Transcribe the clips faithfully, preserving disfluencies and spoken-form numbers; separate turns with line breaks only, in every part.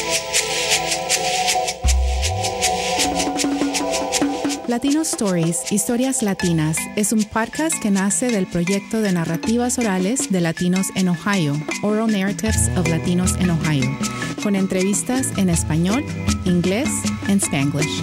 Latino Stories, Historias Latinas, es un podcast que nace del proyecto de narrativas orales de latinos en Ohio, Oral Narratives of Latinos in Ohio, con entrevistas en español, inglés y Spanglish.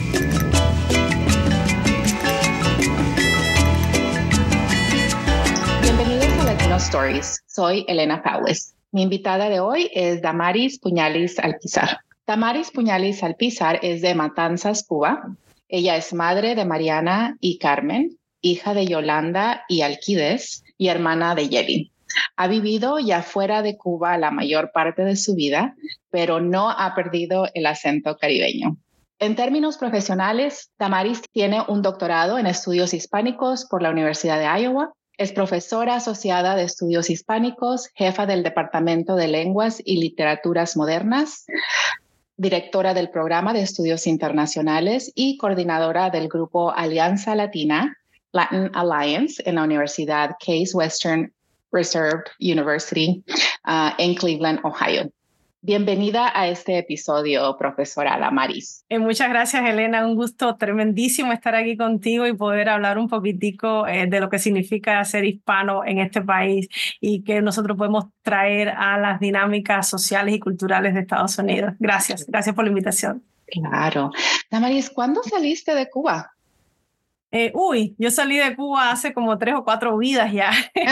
Bienvenidos a Latino Stories. Soy Elena Paules. Mi invitada de hoy es Damaris Puñalis Alpizar. Damaris Puñalis Alpizar es de Matanzas, Cuba. Ella es madre de Mariana y Carmen, hija de Yolanda y Alquides y hermana de Yelin. Ha vivido ya fuera de Cuba la mayor parte de su vida, pero no ha perdido el acento caribeño. En términos profesionales, Damaris tiene un doctorado en estudios hispánicos por la Universidad de Iowa. Es profesora asociada de estudios hispánicos, jefa del Departamento de Lenguas y Literaturas Modernas, directora del Programa de Estudios Internacionales y coordinadora del grupo Alianza Latina, Latin Alliance, en la Universidad Case Western Reserve University uh, en Cleveland, Ohio. Bienvenida a este episodio, profesora Damaris.
Eh, muchas gracias, Elena. Un gusto tremendísimo estar aquí contigo y poder hablar un poquitico eh, de lo que significa ser hispano en este país y que nosotros podemos traer a las dinámicas sociales y culturales de Estados Unidos. Gracias, gracias por la invitación.
Claro. Damaris, ¿cuándo saliste de Cuba?
Eh, uy, yo salí de Cuba hace como tres o cuatro vidas ya.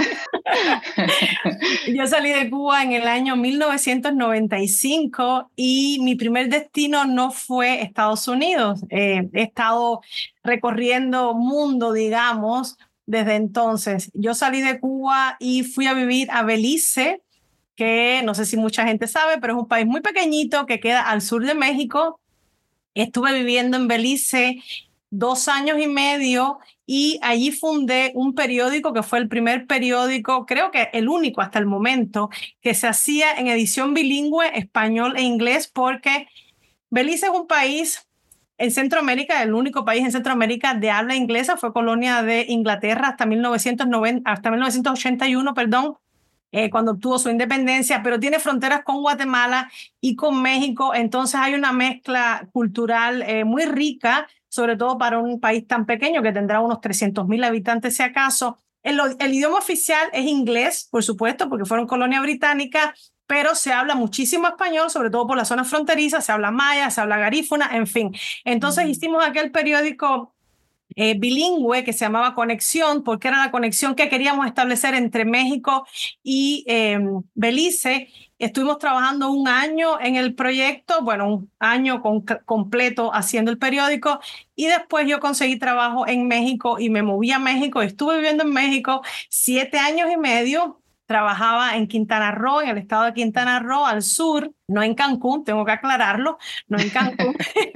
Yo salí de Cuba en el año mil novecientos noventa y cinco y mi primer destino no fue Estados Unidos. Eh, he estado recorriendo mundo, digamos, desde entonces. Yo salí de Cuba y fui a vivir a Belice, que no sé si mucha gente sabe, pero es un país muy pequeñito que queda al sur de México. Estuve viviendo en Belice dos años y medio y allí fundé un periódico que fue el primer periódico, creo que el único hasta el momento, que se hacía en edición bilingüe, español e inglés, porque Belice es un país en Centroamérica, el único país en Centroamérica de habla inglesa, fue colonia de Inglaterra hasta mil novecientos noventa, hasta mil novecientos ochenta y uno, perdón, Eh, cuando obtuvo su independencia, pero tiene fronteras con Guatemala y con México, entonces hay una mezcla cultural eh, muy rica, sobre todo para un país tan pequeño que tendrá unos trescientos mil habitantes si acaso. El, el idioma oficial es inglés, por supuesto, porque fueron colonia británica, pero se habla muchísimo español, sobre todo por las zonas fronterizas, se habla maya, se habla garífuna, en fin. Entonces mm. hicimos aquel periódico Eh, bilingüe que se llamaba Conexión, porque era la conexión que queríamos establecer entre México y eh, Belice. Estuvimos trabajando un año en el proyecto, bueno, un año con, completo haciendo el periódico, y después yo conseguí trabajo en México y me moví a México. Estuve viviendo en México siete años y medio. Trabajaba en Quintana Roo, en el estado de Quintana Roo, al sur, no en Cancún, tengo que aclararlo, no en Cancún,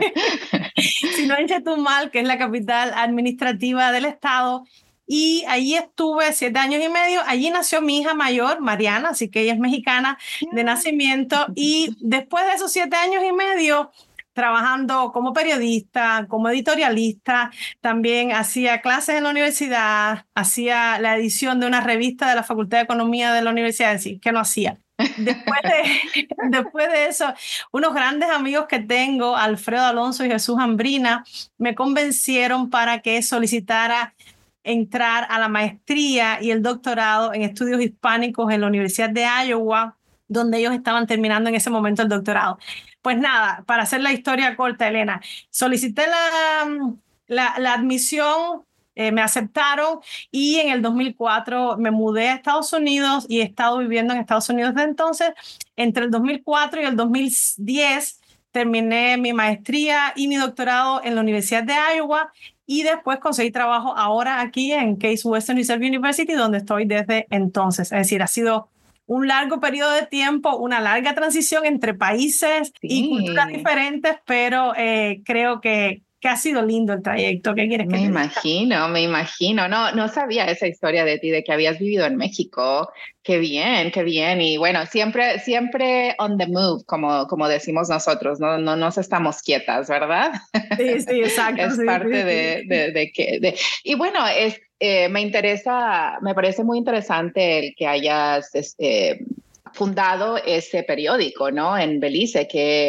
sino en Chetumal, que es la capital administrativa del estado. Y allí estuve siete años y medio. Allí nació mi hija mayor, Mariana, así que ella es mexicana de nacimiento. Y después de esos siete años y medio, trabajando como periodista, como editorialista, también hacía clases en la universidad, hacía la edición de una revista de la Facultad de Economía de la universidad, es decir, que no hacía. Después de, después de eso, unos grandes amigos que tengo, Alfredo Alonso y Jesús Ambrina, me convencieron para que solicitara entrar a la maestría y el doctorado en estudios hispánicos en la Universidad de Iowa, donde ellos estaban terminando en ese momento el doctorado. Pues nada, para hacer la historia corta, Elena, solicité la, la, la admisión, eh, me aceptaron y en el dos mil cuatro me mudé a Estados Unidos y he estado viviendo en Estados Unidos desde entonces. Entre el dos mil cuatro y el dos mil diez terminé mi maestría y mi doctorado en la Universidad de Iowa y después conseguí trabajo ahora aquí en Case Western Reserve University, donde estoy desde entonces. Es decir, ha sido un largo periodo de tiempo, una larga transición entre países sí. y culturas diferentes, pero eh, creo que, que ha sido lindo el trayecto. ¿Qué quieres que
me
te
imagino,
diga?
me imagino. No, no sabía esa historia de ti, de que habías vivido en México. Qué bien, qué bien. Y bueno, siempre, siempre on the move, como, como decimos nosotros, no, no nos estamos quietas, ¿verdad?
Sí, sí, exacto.
Es
sí,
parte
sí,
de,
sí.
de, de que... De, y bueno, es, eh, me interesa, me parece muy interesante el que hayas... Eh, fundado ese periódico, ¿no? En Belice, que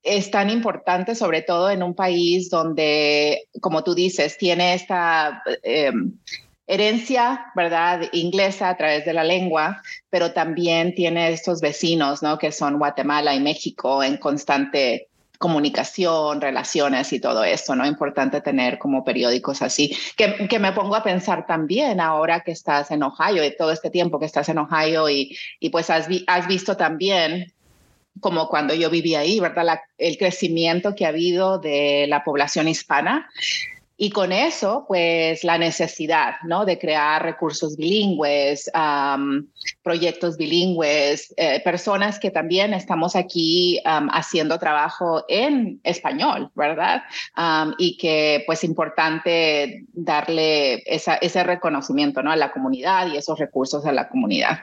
es tan importante, sobre todo en un país donde, como tú dices, tiene esta eh, herencia, ¿verdad?, inglesa a través de la lengua, pero también tiene estos vecinos, ¿no?, que son Guatemala y México en constante comunicación, relaciones y todo esto, ¿no? Importante tener como periódicos así, que, que me pongo a pensar también ahora que estás en Ohio y todo este tiempo que estás en Ohio y, y pues has, vi, has visto también como cuando yo vivía ahí, ¿verdad? La, el crecimiento que ha habido de la población hispana. Y con eso, pues la necesidad, ¿no?, de crear recursos bilingües, um, proyectos bilingües, eh, personas que también estamos aquí um, haciendo trabajo en español, ¿verdad? Um, y que pues importante darle esa, ese reconocimiento, ¿no?, a la comunidad y esos recursos a la comunidad.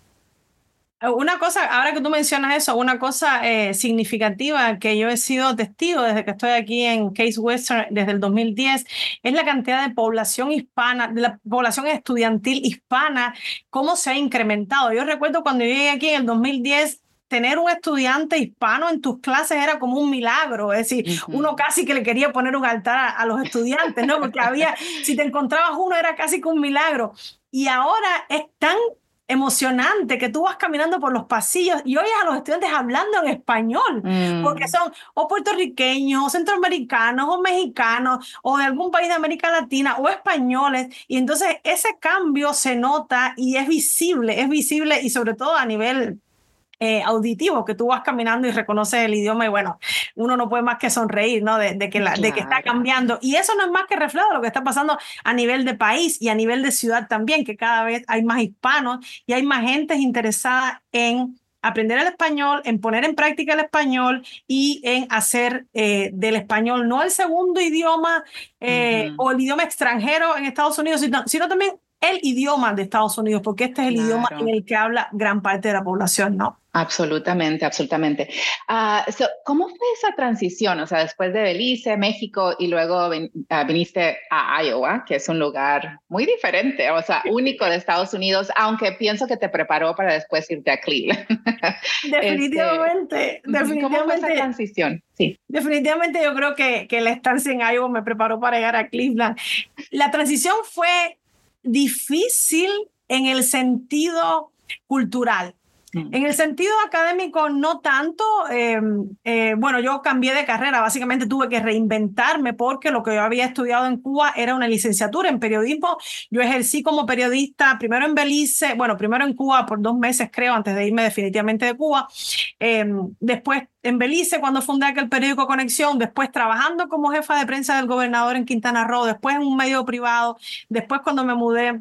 Una cosa, ahora que tú mencionas eso, una cosa eh, significativa que yo he sido testigo desde que estoy aquí en Case Western desde el dos mil diez es la cantidad de población hispana, de la población estudiantil hispana, cómo se ha incrementado. Yo recuerdo cuando yo llegué aquí en el dos mil diez, tener un estudiante hispano en tus clases era como un milagro, es decir, uh-huh. uno casi que le quería poner un altar a, a los estudiantes, ¿no? Porque había, si te encontrabas uno era casi que un milagro. Y ahora es tan emocionante que tú vas caminando por los pasillos y oyes a los estudiantes hablando en español, mm. porque son o puertorriqueños, o centroamericanos, o mexicanos, o de algún país de América Latina, o españoles, y entonces ese cambio se nota y es visible, es visible y sobre todo a nivel Eh, auditivo, que tú vas caminando y reconoces el idioma y bueno, uno no puede más que sonreír, ¿no? De, de, que, la, claro. de que está cambiando. Y eso no es más que reflejo de lo que está pasando a nivel de país y a nivel de ciudad también, que cada vez hay más hispanos y hay más gente interesada en aprender el español, en poner en práctica el español y en hacer eh, del español no el segundo idioma eh, uh-huh. o el idioma extranjero en Estados Unidos, sino, sino también el idioma de Estados Unidos, porque este es el claro. idioma en el que habla gran parte de la población, ¿no?
Absolutamente, absolutamente. Uh, so, ¿Cómo fue esa transición? O sea, después de Belice, México, y luego ven, uh, viniste a Iowa, que es un lugar muy diferente, o sea, único de Estados Unidos, aunque pienso que te preparó para después irte a Cleveland.
Definitivamente,
este,
definitivamente.
¿Cómo fue esa transición? Sí.
Definitivamente yo creo que, que la estancia en Iowa me preparó para llegar a Cleveland. La transición fue difícil en el sentido cultural. En el sentido académico, no tanto. Eh, eh, bueno, yo cambié de carrera. Básicamente tuve que reinventarme porque lo que yo había estudiado en Cuba era una licenciatura en periodismo. Yo ejercí como periodista primero en Belice, bueno, primero en Cuba por dos meses, creo, antes de irme definitivamente de Cuba. Eh, después en Belice, cuando fundé aquel periódico Conexión, después trabajando como jefa de prensa del gobernador en Quintana Roo, después en un medio privado, después cuando me mudé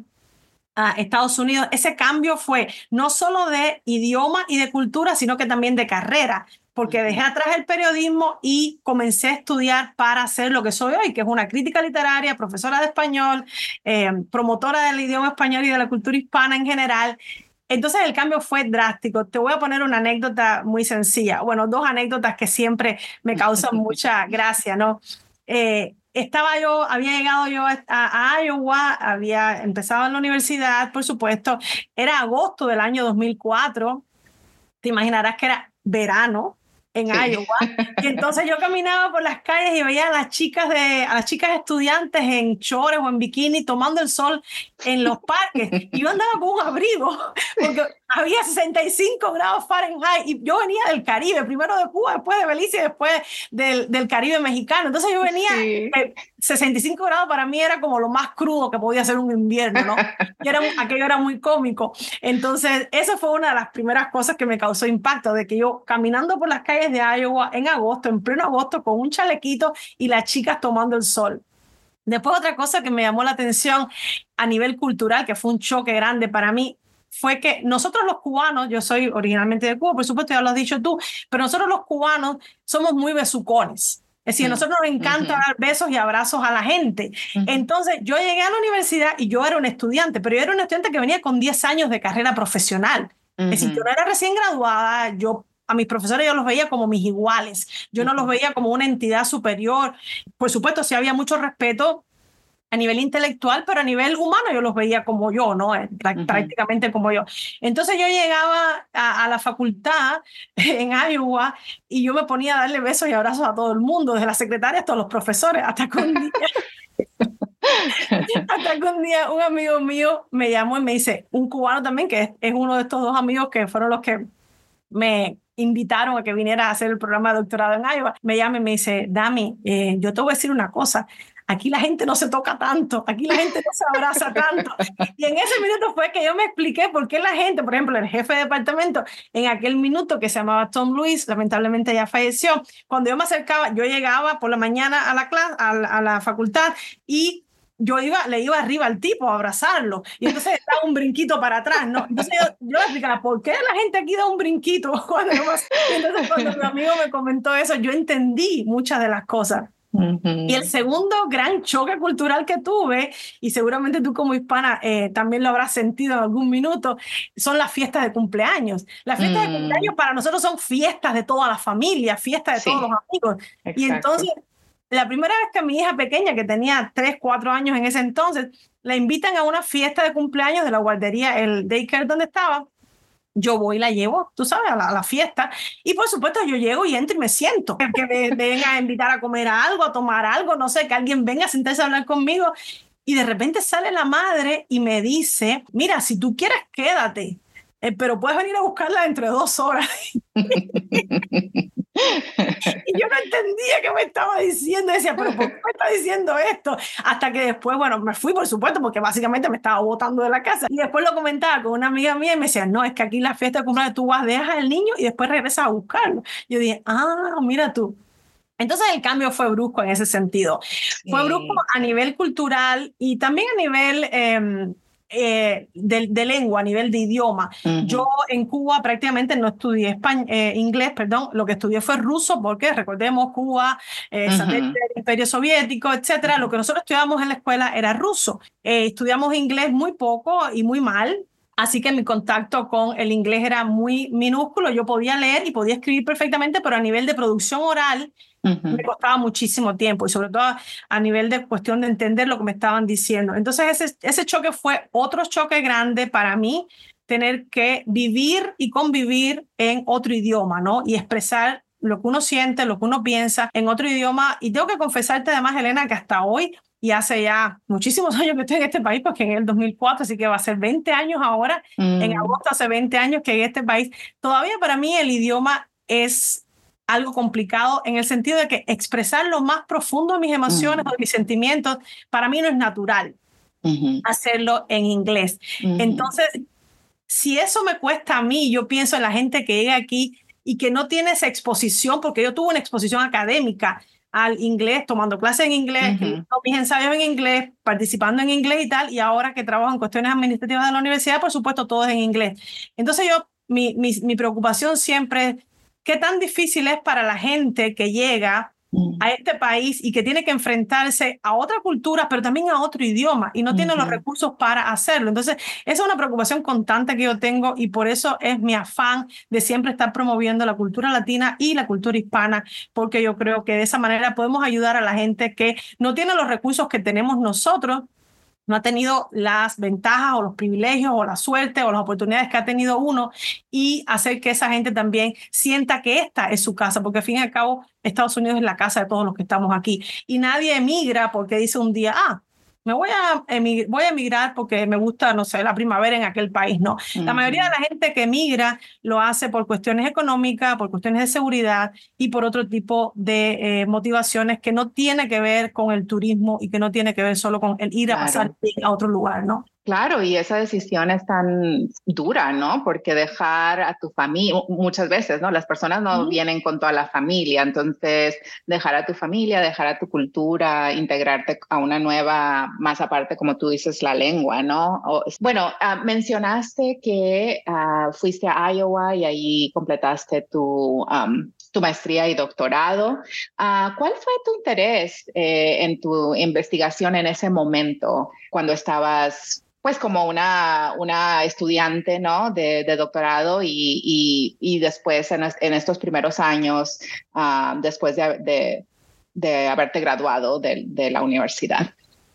a Estados Unidos. Ese cambio fue no solo de idioma y de cultura, sino que también de carrera, porque dejé atrás el periodismo y comencé a estudiar para hacer lo que soy hoy, que es una crítica literaria, profesora de español, eh, promotora del idioma español y de la cultura hispana en general. Entonces el cambio fue drástico. Te voy a poner una anécdota muy sencilla. Bueno, dos anécdotas que siempre me causan mucha gracia, ¿no? Eh, Estaba yo, había llegado yo a, a Iowa, había empezado en la universidad, por supuesto, era agosto del año dos mil cuatro, te imaginarás que era verano en sí. Iowa, y entonces yo caminaba por las calles y veía a las chicas de, a las chicas estudiantes en chores o en bikini tomando el sol en los parques, y yo andaba con un abrigo, porque había sesenta y cinco grados Fahrenheit, y yo venía del Caribe, primero de Cuba, después de Belice y después del, del Caribe mexicano, entonces yo venía, sí. eh, sesenta y cinco grados para mí era como lo más crudo que podía ser un invierno, ¿no? Y era, aquello era muy cómico, entonces esa fue una de las primeras cosas que me causó impacto, de que yo caminando por las calles de Iowa en agosto, en pleno agosto, con un chalequito y las chicas tomando el sol. Después otra cosa que me llamó la atención a nivel cultural, que fue un choque grande para mí, fue que nosotros los cubanos, yo soy originalmente de Cuba, por supuesto ya lo has dicho tú, pero nosotros los cubanos somos muy besucones. Es decir, a nosotros nos encanta uh-huh. dar besos y abrazos a la gente. Uh-huh. Entonces, yo llegué a la universidad y yo era un estudiante, pero yo era un estudiante que venía con diez años de carrera profesional. Uh-huh. Es decir, yo no era recién graduada, yo a mis profesores yo los veía como mis iguales, yo no los veía como una entidad superior. Por supuesto, sí había mucho respeto a nivel intelectual, pero a nivel humano yo los veía como yo, ¿no? Prá-
Ujú.
prácticamente como yo. Entonces yo llegaba a, a la facultad en Iowa y yo me ponía a darle besos y abrazos a todo el mundo, desde las secretarias hasta los profesores, hasta que un día, hasta que un día un amigo mío me llamó y me dice, un cubano también, que es, es uno de estos dos amigos que fueron los que me invitaron a que viniera a hacer el programa de doctorado en Iowa, me llama y me dice, Dami, eh, yo te voy a decir una cosa, aquí la gente no se toca tanto, aquí la gente no se abraza tanto. Y en ese minuto fue que yo me expliqué por qué la gente, por ejemplo, el jefe de departamento, en aquel minuto que se llamaba Tom Lewis, lamentablemente ya falleció, cuando yo me acercaba, yo llegaba por la mañana a la clase, a la, a la facultad y yo iba, le iba arriba al tipo a abrazarlo y entonces daba un brinquito para atrás, ¿no? Entonces yo, yo le explicaba, ¿por qué la gente aquí da un brinquito? Cuando yo me- y entonces cuando mi amigo me comentó eso, yo entendí muchas de las cosas. Y el
Ujú.
segundo gran choque cultural que tuve, y seguramente tú como hispana eh, también lo habrás sentido en algún minuto, son las fiestas de cumpleaños. Las fiestas de
Mm,
cumpleaños para nosotros son fiestas de toda la familia, fiestas de todos los
sí,
amigos. Y
exacto.
entonces, la primera vez que mi hija pequeña, que tenía tres, cuatro años en ese entonces, la invitan a una fiesta de cumpleaños de la guardería, el daycare donde estaba, yo voy y la llevo, tú sabes, a la, a la fiesta. Y por supuesto yo llego y entro y me siento. Que me, me vengan a invitar a comer algo, a tomar algo, no sé, que alguien venga a sentarse a hablar conmigo. Y de repente sale la madre y me dice, mira, si tú quieres, quédate, eh, pero puedes venir a buscarla dentro de dos horas. Y yo no entendía qué me estaba diciendo. Decía, pero ¿por qué me está diciendo esto? Hasta que después, bueno, me fui, por supuesto, porque básicamente me estaba botando de la casa. Y después lo comentaba con una amiga mía y me decía, no, es que aquí la fiesta de cumpleaños tú vas, dejas al niño y después regresas a buscarlo. Yo dije, ah, mira tú. Entonces el cambio fue brusco en ese sentido. Fue brusco
Sí.
a nivel cultural y también a nivel eh, eh, de, de lengua, a nivel de idioma. Yo
Ujú.
en Cuba prácticamente no estudié españ eh, inglés, perdón, lo que estudié fue ruso porque recordemos Cuba, eh, satélite
Ujú.
del Imperio Soviético, etcétera. Lo
Ujú.
que nosotros estudiamos en la escuela era ruso. Eh, estudiamos inglés muy poco y muy mal. Así que mi contacto con el inglés era muy minúsculo. Yo podía leer y podía escribir perfectamente, pero a nivel de producción oral me
Ujú.
costaba muchísimo tiempo y sobre todo a, a nivel de cuestión de entender lo que me estaban diciendo. Entonces ese, ese choque fue otro choque grande para mí, tener que vivir y convivir en otro idioma, ¿no? Y expresar lo que uno siente, lo que uno piensa en otro idioma. Y tengo que confesarte además, Elena, que hasta hoy, y hace ya muchísimos años que estoy en este país, porque en el dos mil cuatro, así que va a ser veinte años ahora, en
Mm,
agosto hace veinte años que en este país, todavía para mí el idioma es algo complicado en el sentido de que expresar lo más profundo de mis emociones o
mm,
de mis sentimientos, para mí no es natural
ujú.
hacerlo en inglés.
Ujú.
Entonces, si eso me cuesta a mí, yo pienso en la gente que llega aquí y que no tiene esa exposición, porque yo tuve una exposición académica al inglés, tomando clases en inglés,
Ujú.
escribiendo mis ensayos en inglés, participando en inglés y tal, y ahora que trabajo en cuestiones administrativas de la universidad, por supuesto, todo es en inglés. Entonces yo, mi, mi, mi preocupación siempre es qué tan difícil es para la gente que llega
Mm,
a este país y que tiene que enfrentarse a otra cultura, pero también a otro idioma, y no tiene los
ujú.
recursos para hacerlo. Entonces, esa es una preocupación constante que yo tengo y por eso es mi afán de siempre estar promoviendo la cultura latina y la cultura hispana, porque yo creo que de esa manera podemos ayudar a la gente que no tiene los recursos que tenemos nosotros, no ha tenido las ventajas o los privilegios o la suerte o las oportunidades que ha tenido uno y hacer que esa gente también sienta que esta es su casa, porque al fin y al cabo Estados Unidos es la casa de todos los que estamos aquí y nadie emigra porque dice un día, ah, me voy a, emig- voy a emigrar porque me gusta, no sé, la primavera en aquel país. No, la mayoría de
Ujú.
la gente que emigra lo hace por cuestiones económicas, por cuestiones de seguridad y por otro tipo de eh, motivaciones que no tiene que ver con el turismo y que no tiene que ver solo con el ir a pasar
Claro.
a otro lugar, ¿no?
Claro, y esa decisión es tan dura, ¿no? Porque dejar a tu familia, muchas veces, ¿no? Las personas no
Ujú.
vienen con toda la familia, entonces dejar a tu familia, dejar a tu cultura, integrarte a una nueva, más aparte, como tú dices, la lengua, ¿no? O, bueno, uh, mencionaste que uh, fuiste a Iowa y ahí completaste tu, um, tu maestría y doctorado. Uh, ¿Cuál fue tu interés eh, en tu investigación en ese momento, cuando estabas pues como una, una estudiante, ¿no? de, de doctorado y, y, y después en, en, estos primeros años, uh, después de, de, de, haberte graduado de, de la universidad?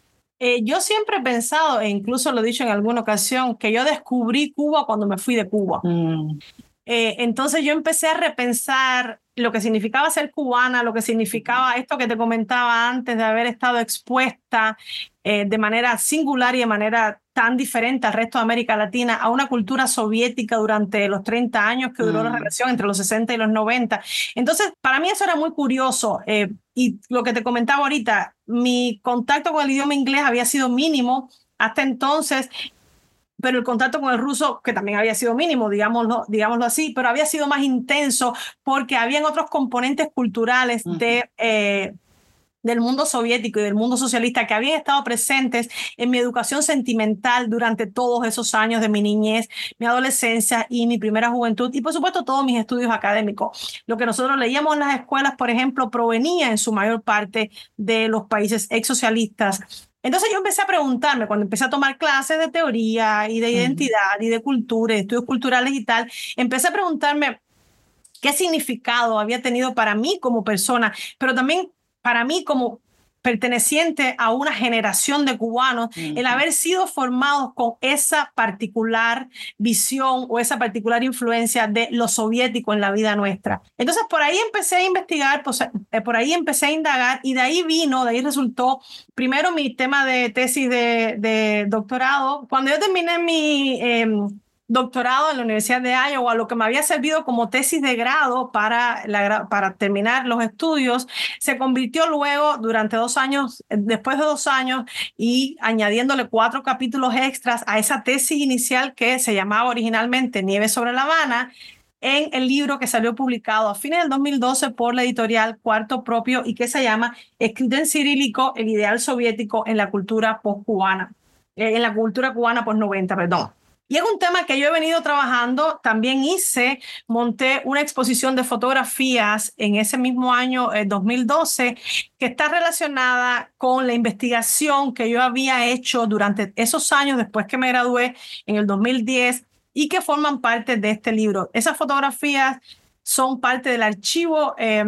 Eh, yo siempre he pensado, e incluso lo he dicho en alguna ocasión, que yo descubrí Cuba cuando me fui de Cuba. Mm. Eh, entonces yo empecé a repensar lo que significaba ser cubana, lo que significaba esto que te comentaba antes de haber estado expuesta eh, de manera singular y de manera tan diferente al resto de América Latina a una cultura soviética durante los treinta años que duró mm. la relación entre los sesenta y los noventa. Entonces, para mí eso era muy curioso. Eh, y lo que te comentaba ahorita, mi contacto con el idioma inglés había sido mínimo hasta entonces, pero el contacto con el ruso, que también había sido mínimo, digámoslo, digámoslo así, pero había sido más intenso porque habían otros componentes culturales uh-huh. de, eh, del mundo soviético y del mundo socialista que habían estado presentes en mi educación sentimental durante todos esos años de mi niñez, mi adolescencia y mi primera juventud, y por supuesto todos mis estudios académicos. Lo que nosotros leíamos en las escuelas, por ejemplo, provenía en su mayor parte de los países exsocialistas. Entonces yo empecé a preguntarme, cuando empecé a tomar clases de teoría y de identidad uh-huh. y de cultura, de estudios culturales y tal, empecé a preguntarme qué significado había tenido para mí como persona, pero también para mí como perteneciente a una generación de cubanos, uh-huh. el haber sido formados con esa particular visión o esa particular influencia de lo soviético en la vida nuestra. Entonces, por ahí empecé a investigar, pues, eh, por ahí empecé a indagar y de ahí vino, de ahí resultó primero mi tema de tesis de, de doctorado. Cuando yo terminé mi eh, doctorado en la Universidad de Iowa, lo que me había servido como tesis de grado para, la, para terminar los estudios, se convirtió luego durante dos años, después de dos años y añadiéndole cuatro capítulos extras a esa tesis inicial que se llamaba originalmente Nieve sobre La Habana, en el libro que salió publicado a fines del dos mil doce por la editorial Cuarto Propio y que se llama Escrito en cirílico, el ideal soviético en la cultura post-cubana, eh, en la cultura cubana post-noventa, perdón. Y es un tema que yo he venido trabajando. También hice, monté una exposición de fotografías en ese mismo año, eh, dos mil doce, que está relacionada con la investigación que yo había hecho durante esos años después que me gradué en el dos mil diez y que forman parte de este libro. Esas fotografías son parte del archivo eh,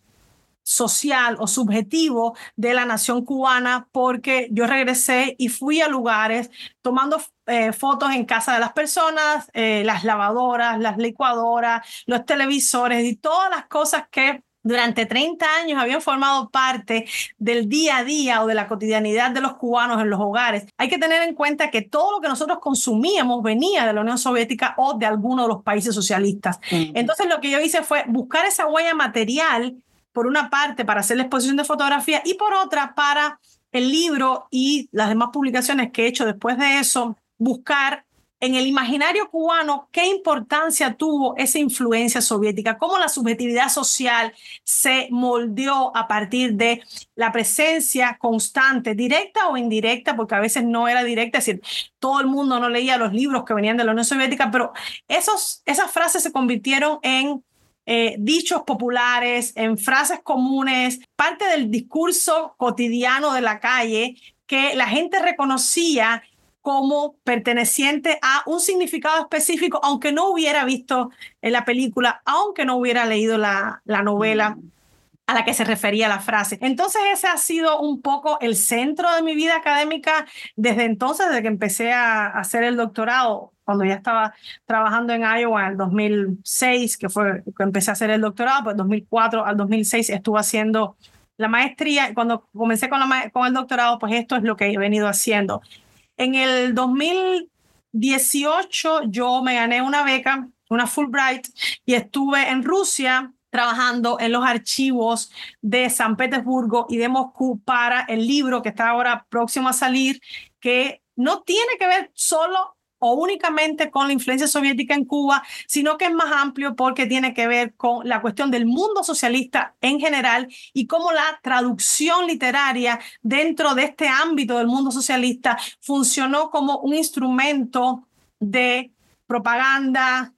social o subjetivo de la nación cubana porque yo regresé y fui a lugares tomando eh, fotos en casa de las personas, eh, las lavadoras, las licuadoras, los televisores y todas las cosas que durante treinta años habían formado parte del día a día o de la cotidianidad de los cubanos en los hogares. Hay que tener en cuenta que todo lo que nosotros consumíamos venía de la Unión Soviética o de alguno de los países socialistas. Uh-huh. Entonces lo que yo hice fue buscar esa huella material, por una parte para hacer la exposición de fotografía y por otra para el libro y las demás publicaciones que he hecho después de eso, buscar en el imaginario cubano qué importancia tuvo esa influencia soviética, cómo la subjetividad social se moldeó a partir de la presencia constante, directa o indirecta, porque a veces no era directa, es decir, todo el mundo no leía los libros que venían de la Unión Soviética, pero esos, esas frases se convirtieron en Eh, dichos populares, en frases comunes, parte del discurso cotidiano de la calle que la gente reconocía como perteneciente a un significado específico, aunque no hubiera visto en la película, aunque no hubiera leído la, la novela mm. a la que se refería la frase. Entonces ese ha sido un poco el centro de mi vida académica desde entonces, desde que empecé a, a hacer el doctorado, cuando ya estaba trabajando en Iowa en el dos mil seis, que fue que empecé a hacer el doctorado, pues dos mil cuatro al dos mil seis estuve haciendo la maestría y cuando comencé con, la, con el doctorado, pues esto es lo que he venido haciendo. En el dos mil dieciocho yo me gané una beca, una Fulbright, y estuve en Rusia trabajando en los archivos de San Petersburgo y de Moscú para el libro que está ahora próximo a salir, que no tiene que ver solo o únicamente con la influencia soviética en Cuba, sino que es más amplio porque tiene que ver con la cuestión del mundo socialista en general y cómo la traducción literaria dentro de este ámbito del mundo socialista funcionó como un instrumento de propaganda,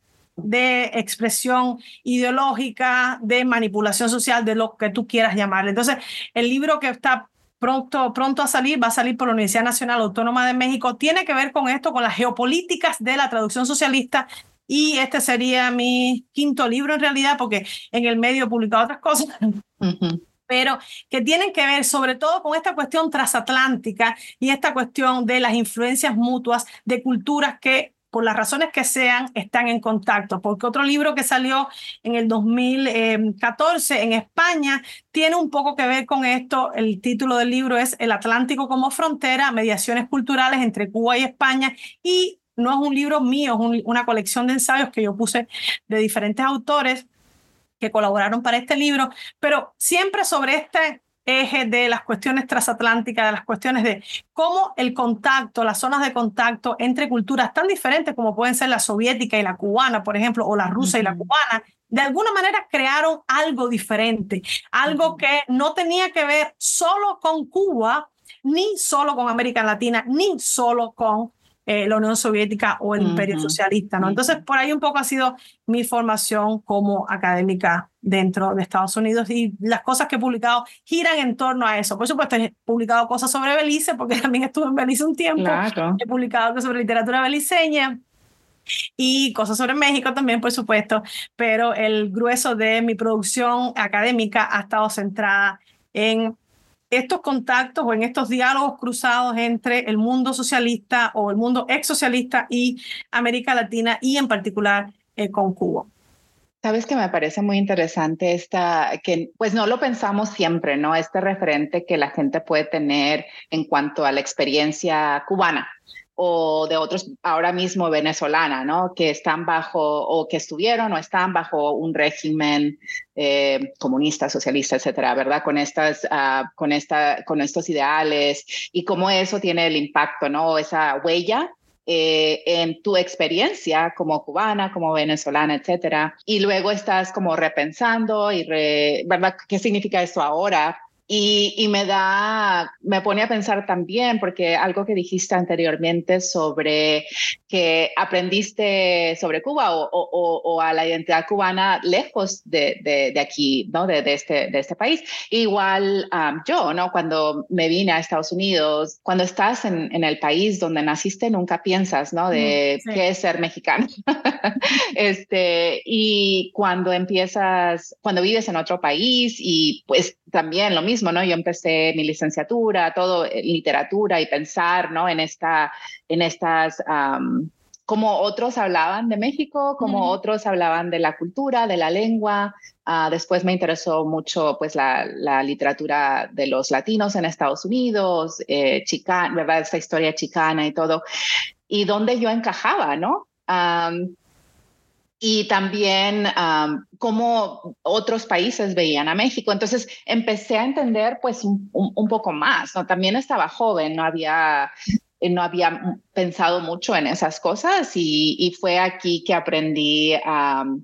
de expresión ideológica, de manipulación social, de lo que tú quieras llamarle. Entonces, el libro que está Pronto, pronto a salir, va a salir por la Universidad Nacional Autónoma de México, tiene que ver con esto, con las geopolíticas de la traducción socialista, y este sería mi quinto libro en realidad, porque en el medio he publicado otras cosas. Uh-huh. pero que tienen que ver sobre todo con esta cuestión transatlántica y esta cuestión de las influencias mutuas de culturas que, por las razones que sean, están en contacto. Porque otro libro que salió en el dos mil catorce en España tiene un poco que ver con esto. El título del libro es El Atlántico como frontera, mediaciones culturales entre Cuba y España, y no es un libro mío, es un, una colección de ensayos que yo puse de diferentes autores que colaboraron para este libro, pero siempre sobre este eje de las cuestiones transatlánticas, de las cuestiones de cómo el contacto, las zonas de contacto entre culturas tan diferentes como pueden ser la soviética y la cubana, por ejemplo, o la rusa uh-huh. y la cubana, de alguna manera crearon algo diferente, algo uh-huh. que no tenía que ver solo con Cuba, ni solo con América Latina, ni solo con Eh, la Unión Soviética o el uh-huh. Imperio Socialista, ¿no? Entonces, por ahí un poco ha sido mi formación como académica dentro de Estados Unidos, y las cosas que he publicado giran en torno a eso. Por supuesto, he publicado cosas sobre Belice, porque también estuve en Belice un tiempo.
Claro.
He publicado cosas sobre literatura beliceña y cosas sobre México también, por supuesto, pero el grueso de mi producción académica ha estado centrada en estos contactos o en estos diálogos cruzados entre el mundo socialista o el mundo ex socialista y América Latina, y en particular eh, con Cuba.
Sabes que me parece muy interesante esta, que pues no lo pensamos siempre, ¿no? Este referente que la gente puede tener en cuanto a la experiencia cubana o de otros, ahora mismo venezolana, ¿no? Que están bajo, o que estuvieron o están bajo un régimen eh, comunista, socialista, etcétera, ¿verdad? Con estas, uh, con esta, con estos ideales, y cómo eso tiene el impacto, ¿no? Esa huella eh, en tu experiencia como cubana, como venezolana, etcétera. Y luego estás como repensando y, re, ¿verdad? ¿Qué significa esto ahora? Y, y me da, me pone a pensar también, porque algo que dijiste anteriormente sobre que aprendiste sobre Cuba o, o, o a la identidad cubana lejos de, de, de aquí, ¿no? De, de, este, de este país. Igual um, yo, ¿no? Cuando me vine a Estados Unidos, cuando estás en, en el país donde naciste, nunca piensas, ¿no? De sí. qué es ser mexicano. este, y cuando empiezas, cuando vives en otro país, y pues también lo mismo, ¿no? Yo empecé mi licenciatura, todo literatura y pensar, ¿no? En esta, en estas, um, como otros hablaban de México, como mm. otros hablaban de la cultura, de la lengua. Uh, después me interesó mucho, pues, la, la literatura de los latinos en Estados Unidos, eh, chicana, ¿verdad? Esta historia chicana y todo. Y dónde yo encajaba, ¿no? Um, y también um, cómo otros países veían a México. Entonces empecé a entender pues un, un, un poco más, ¿no? También estaba joven, no había, no había pensado mucho en esas cosas, y, y fue aquí que aprendí um,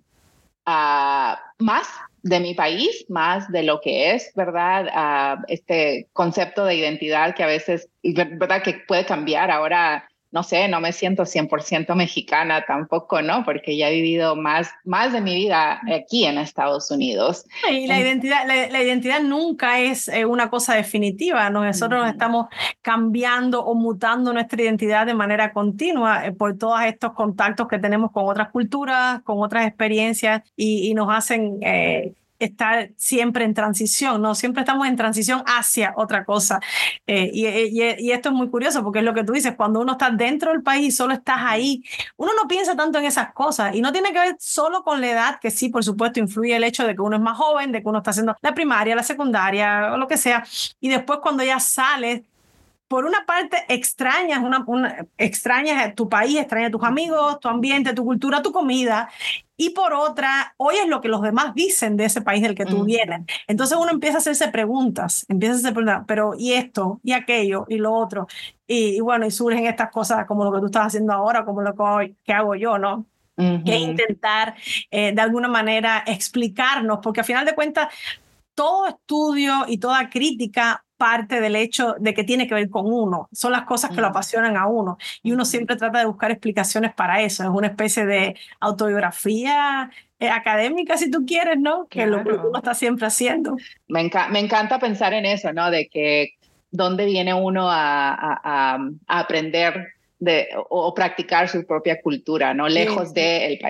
a más de mi país, más de lo que es, ¿verdad? Uh, este concepto de identidad que a veces, ¿verdad? Que puede cambiar ahora. No sé, no me siento cien por ciento mexicana tampoco, ¿no? Porque ya he vivido más, más de mi vida aquí en Estados Unidos.
Y la identidad, la, la identidad nunca es eh, una cosa definitiva, ¿no? Nosotros uh-huh. estamos cambiando o mutando nuestra identidad de manera continua eh, por todos estos contactos que tenemos con otras culturas, con otras experiencias, y, y nos hacen eh, estar siempre en transición, ¿no? Siempre estamos en transición hacia otra cosa. Eh, y, y, y esto es muy curioso, porque es lo que tú dices, cuando uno está dentro del país, solo estás ahí, uno no piensa tanto en esas cosas, y no tiene que ver solo con la edad, que sí, por supuesto, influye el hecho de que uno es más joven, de que uno está haciendo la primaria, la secundaria, o lo que sea, y después cuando ya sales, por una parte extrañas, una, una, extrañas tu país, extrañas tus amigos, tu ambiente, tu cultura, tu comida, y por otra, oyes lo que los demás dicen de ese país del que tú mm. vienes. Entonces uno empieza a hacerse preguntas, empieza a hacerse preguntas, pero ¿y esto? ¿Y aquello? ¿Y lo otro? Y, y bueno, y surgen estas cosas como lo que tú estás haciendo ahora, como lo que, que hago yo, ¿no? Uh-huh. Que intentar eh, de alguna manera explicarnos, porque al final de cuentas, todo estudio y toda crítica parte del hecho de que tiene que ver con uno, son las cosas que lo apasionan a uno, y uno siempre trata de buscar explicaciones para eso. Es una especie de autobiografía eh, académica, si tú quieres, ¿no? Claro. Que lo que uno está siempre haciendo.
Me, enca- me encanta pensar en eso, ¿no? De que dónde viene uno a, a, a, a aprender de, o, o practicar su propia cultura, ¿no? Lejos sí, sí. del país.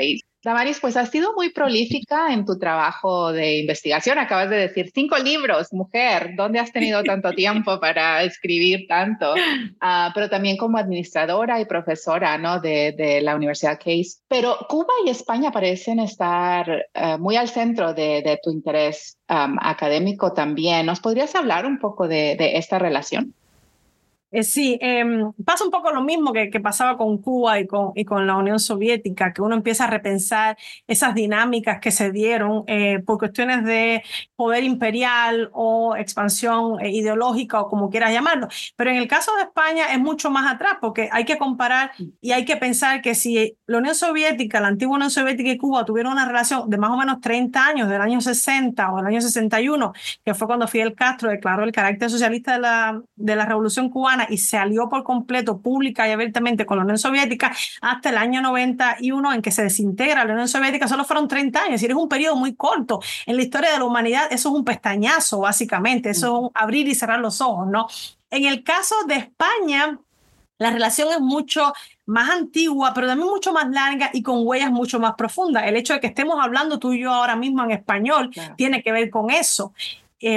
Damaris, pues has sido muy prolífica en tu trabajo de investigación. Acabas de decir cinco libros, mujer. ¿Dónde has tenido tanto tiempo para escribir tanto? Uh, pero también como administradora y profesora, ¿no? de, de la Universidad Case. Pero Cuba y España parecen estar uh, muy al centro de, de tu interés um, académico también. ¿Nos podrías hablar un poco de, de esta relación?
Eh, sí, eh, pasa un poco lo mismo que, que pasaba con Cuba y con, y con la Unión Soviética, que uno empieza a repensar esas dinámicas que se dieron eh, por cuestiones de poder imperial o expansión eh, ideológica o como quieras llamarlo. Pero en el caso de España es mucho más atrás, porque hay que comparar y hay que pensar que si la Unión Soviética, la antigua Unión Soviética y Cuba tuvieron una relación de más o menos treinta años, del año sesenta o del año sesenta y uno, que fue cuando Fidel Castro declaró el carácter socialista de la, de la Revolución Cubana y se alió por completo pública y abiertamente con la Unión Soviética hasta el año noventa y uno en que se desintegra la Unión Soviética, solo fueron treinta años, es decir, es un periodo muy corto en la historia de la humanidad. Eso es un pestañazo básicamente, eso es un abrir y cerrar los ojos, ¿no? En el caso de España, la relación es mucho más antigua, pero también mucho más larga y con huellas mucho más profundas. El hecho de que estemos hablando tú y yo ahora mismo en español, claro, tiene que ver con eso. Eh,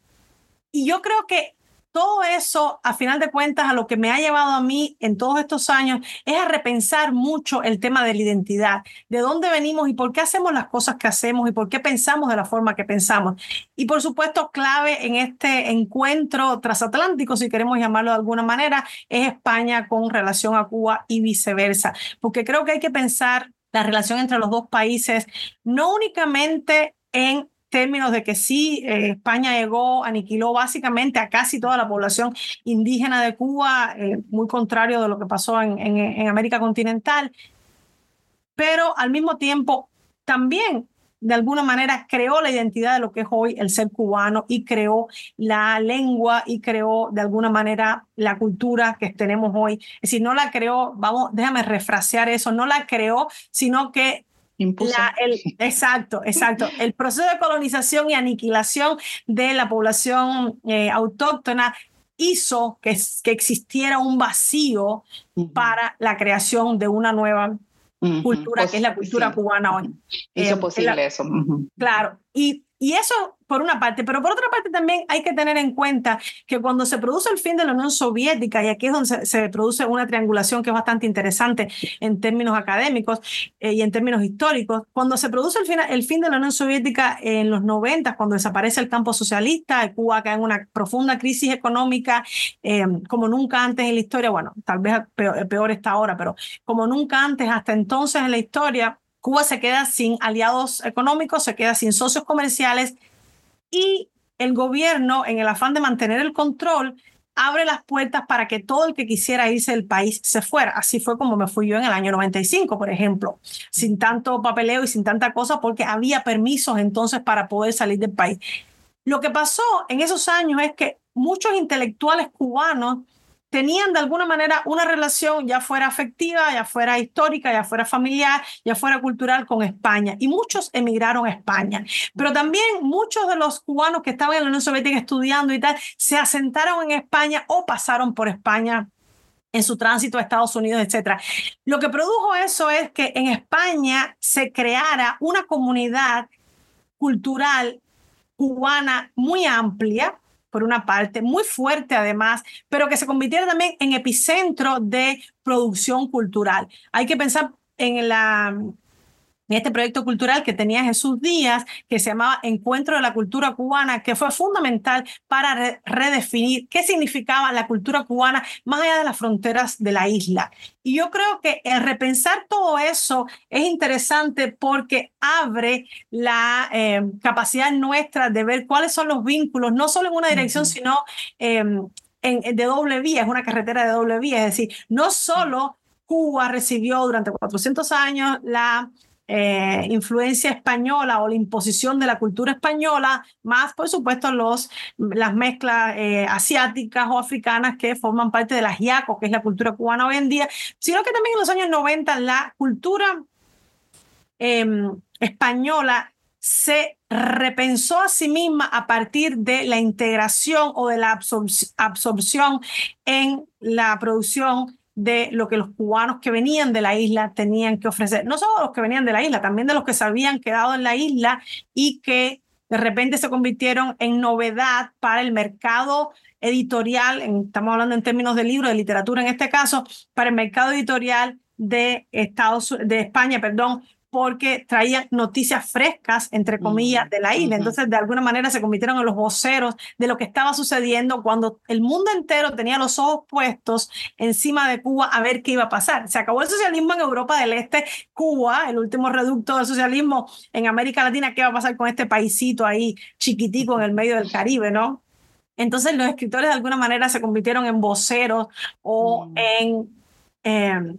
y yo creo que todo eso, a final de cuentas, a lo que me ha llevado a mí en todos estos años es a repensar mucho el tema de la identidad, de dónde venimos y por qué hacemos las cosas que hacemos y por qué pensamos de la forma que pensamos. Y por supuesto, clave en este encuentro transatlántico, si queremos llamarlo de alguna manera, es España con relación a Cuba y viceversa, porque creo que hay que pensar la relación entre los dos países no únicamente en términos de que sí, eh, España llegó, aniquiló básicamente a casi toda la población indígena de Cuba, eh, muy contrario de lo que pasó en, en, en América continental, pero al mismo tiempo también de alguna manera creó la identidad de lo que es hoy el ser cubano y creó la lengua y creó de alguna manera la cultura que tenemos hoy. Es decir, no la creó, vamos, déjame refrasear eso, no la creó, sino que La, el, exacto, exacto. El proceso de colonización y aniquilación de la población eh, autóctona hizo que, que existiera un vacío uh-huh. para la creación de una nueva uh-huh. cultura, pues, que es la cultura sí. cubana hoy.
Hizo
eh,
posible
la,
eso. Uh-huh.
Claro, y, y eso por una parte, pero por otra parte también hay que tener en cuenta que cuando se produce el fin de la Unión Soviética, y aquí es donde se, se produce una triangulación que es bastante interesante en términos académicos eh, y en términos históricos, cuando se produce el fin, el fin de la Unión Soviética en los noventa, cuando desaparece el campo socialista, Cuba cae en una profunda crisis económica eh, como nunca antes en la historia, bueno, tal vez peor, peor está ahora, pero como nunca antes hasta entonces en la historia, Cuba se queda sin aliados económicos, se queda sin socios comerciales y el gobierno, en el afán de mantener el control, abre las puertas para que todo el que quisiera irse del país se fuera. Así fue como me fui yo en el año noventa y cinco, por ejemplo, sin tanto papeleo y sin tanta cosa, porque había permisos entonces para poder salir del país. Lo que pasó en esos años es que muchos intelectuales cubanos tenían de alguna manera una relación, ya fuera afectiva, ya fuera histórica, ya fuera familiar, ya fuera cultural con España. Y muchos emigraron a España. Pero también muchos de los cubanos que estaban en la Unión Soviética estudiando y tal, se asentaron en España o pasaron por España en su tránsito a Estados Unidos, etcétera. Lo que produjo eso es que en España se creara una comunidad cultural cubana muy amplia, por una parte, muy fuerte además, pero que se convirtiera también en epicentro de producción cultural. Hay que pensar en la... en este proyecto cultural que tenía Jesús Díaz, que se llamaba Encuentro de la Cultura Cubana, que fue fundamental para re redefinir qué significaba la cultura cubana más allá de las fronteras de la isla. Y yo creo que el repensar todo eso es interesante porque abre la eh, capacidad nuestra de ver cuáles son los vínculos, no solo en una dirección, uh-huh. sino eh, en, de doble vía, es una carretera de doble vía, es decir, no solo Cuba recibió durante cuatrocientos años la Eh, influencia española o la imposición de la cultura española, más por supuesto los, las mezclas eh, asiáticas o africanas que forman parte de la ajiaco, que es la cultura cubana hoy en día, sino que también en los años noventa la cultura eh, española se repensó a sí misma a partir de la integración o de la absorb absorción en la producción de lo que los cubanos que venían de la isla tenían que ofrecer. No solo los que venían de la isla, también de los que se habían quedado en la isla y que de repente se convirtieron en novedad para el mercado editorial, en, estamos hablando en términos de libros, de literatura en este caso, para el mercado editorial de, Estados, de España, perdón, porque traían noticias frescas, entre comillas, de la isla. Entonces, de alguna manera se convirtieron en los voceros de lo que estaba sucediendo cuando el mundo entero tenía los ojos puestos encima de Cuba a ver qué iba a pasar. Se acabó el socialismo en Europa del Este. Cuba, el último reducto del socialismo en América Latina, ¿qué va a pasar con este paisito ahí chiquitico en el medio del Caribe, no? Entonces, los escritores de alguna manera se convirtieron en voceros o mm. en... Eh,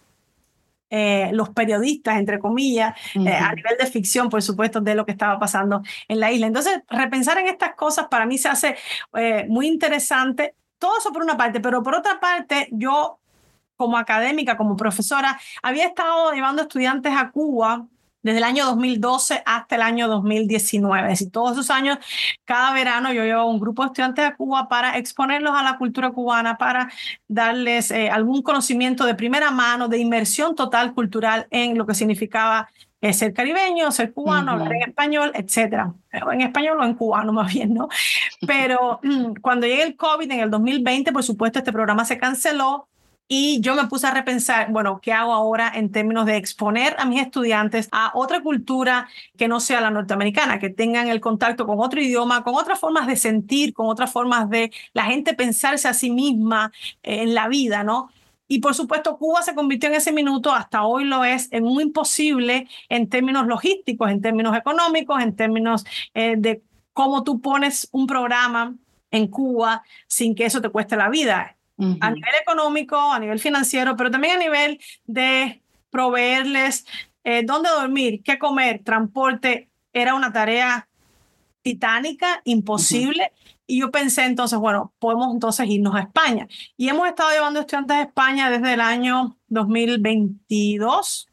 Eh, los periodistas, entre comillas, uh-huh. eh, a nivel de ficción, por supuesto, de lo que estaba pasando en la isla. Entonces, repensar en estas cosas para mí se hace eh, muy interesante. Todo eso por una parte, pero por otra parte, yo como académica, como profesora, había estado llevando estudiantes a Cuba desde el año dos mil doce hasta el año dos mil diecinueve. Es decir, todos esos años, cada verano yo llevo un grupo de estudiantes a Cuba para exponerlos a la cultura cubana, para darles eh, algún conocimiento de primera mano, de inmersión total cultural en lo que significaba eh, ser caribeño, ser cubano, uh-huh. hablar en español, etcétera. En español o en cubano más bien, ¿no? Pero cuando llegue el COVID en el dos mil veinte, por supuesto, este programa se canceló. Y yo me puse a repensar, bueno, ¿qué hago ahora en términos de exponer a mis estudiantes a otra cultura que no sea la norteamericana, que tengan el contacto con otro idioma, con otras formas de sentir, con otras formas de la gente pensarse a sí misma eh, en la vida, ¿no? Y por supuesto, Cuba se convirtió en ese minuto, hasta hoy lo es, en un imposible en términos logísticos, en términos económicos, en términos eh, de cómo tú pones un programa en Cuba sin que eso te cueste la vida. Uh-huh. A nivel económico, a nivel financiero, pero también a nivel de proveerles eh, dónde dormir, qué comer, transporte. Era una tarea titánica, imposible. Uh-huh. Y yo pensé entonces, bueno, podemos entonces irnos a España. Y hemos estado llevando estudiantes a España desde el año dos mil veintidós,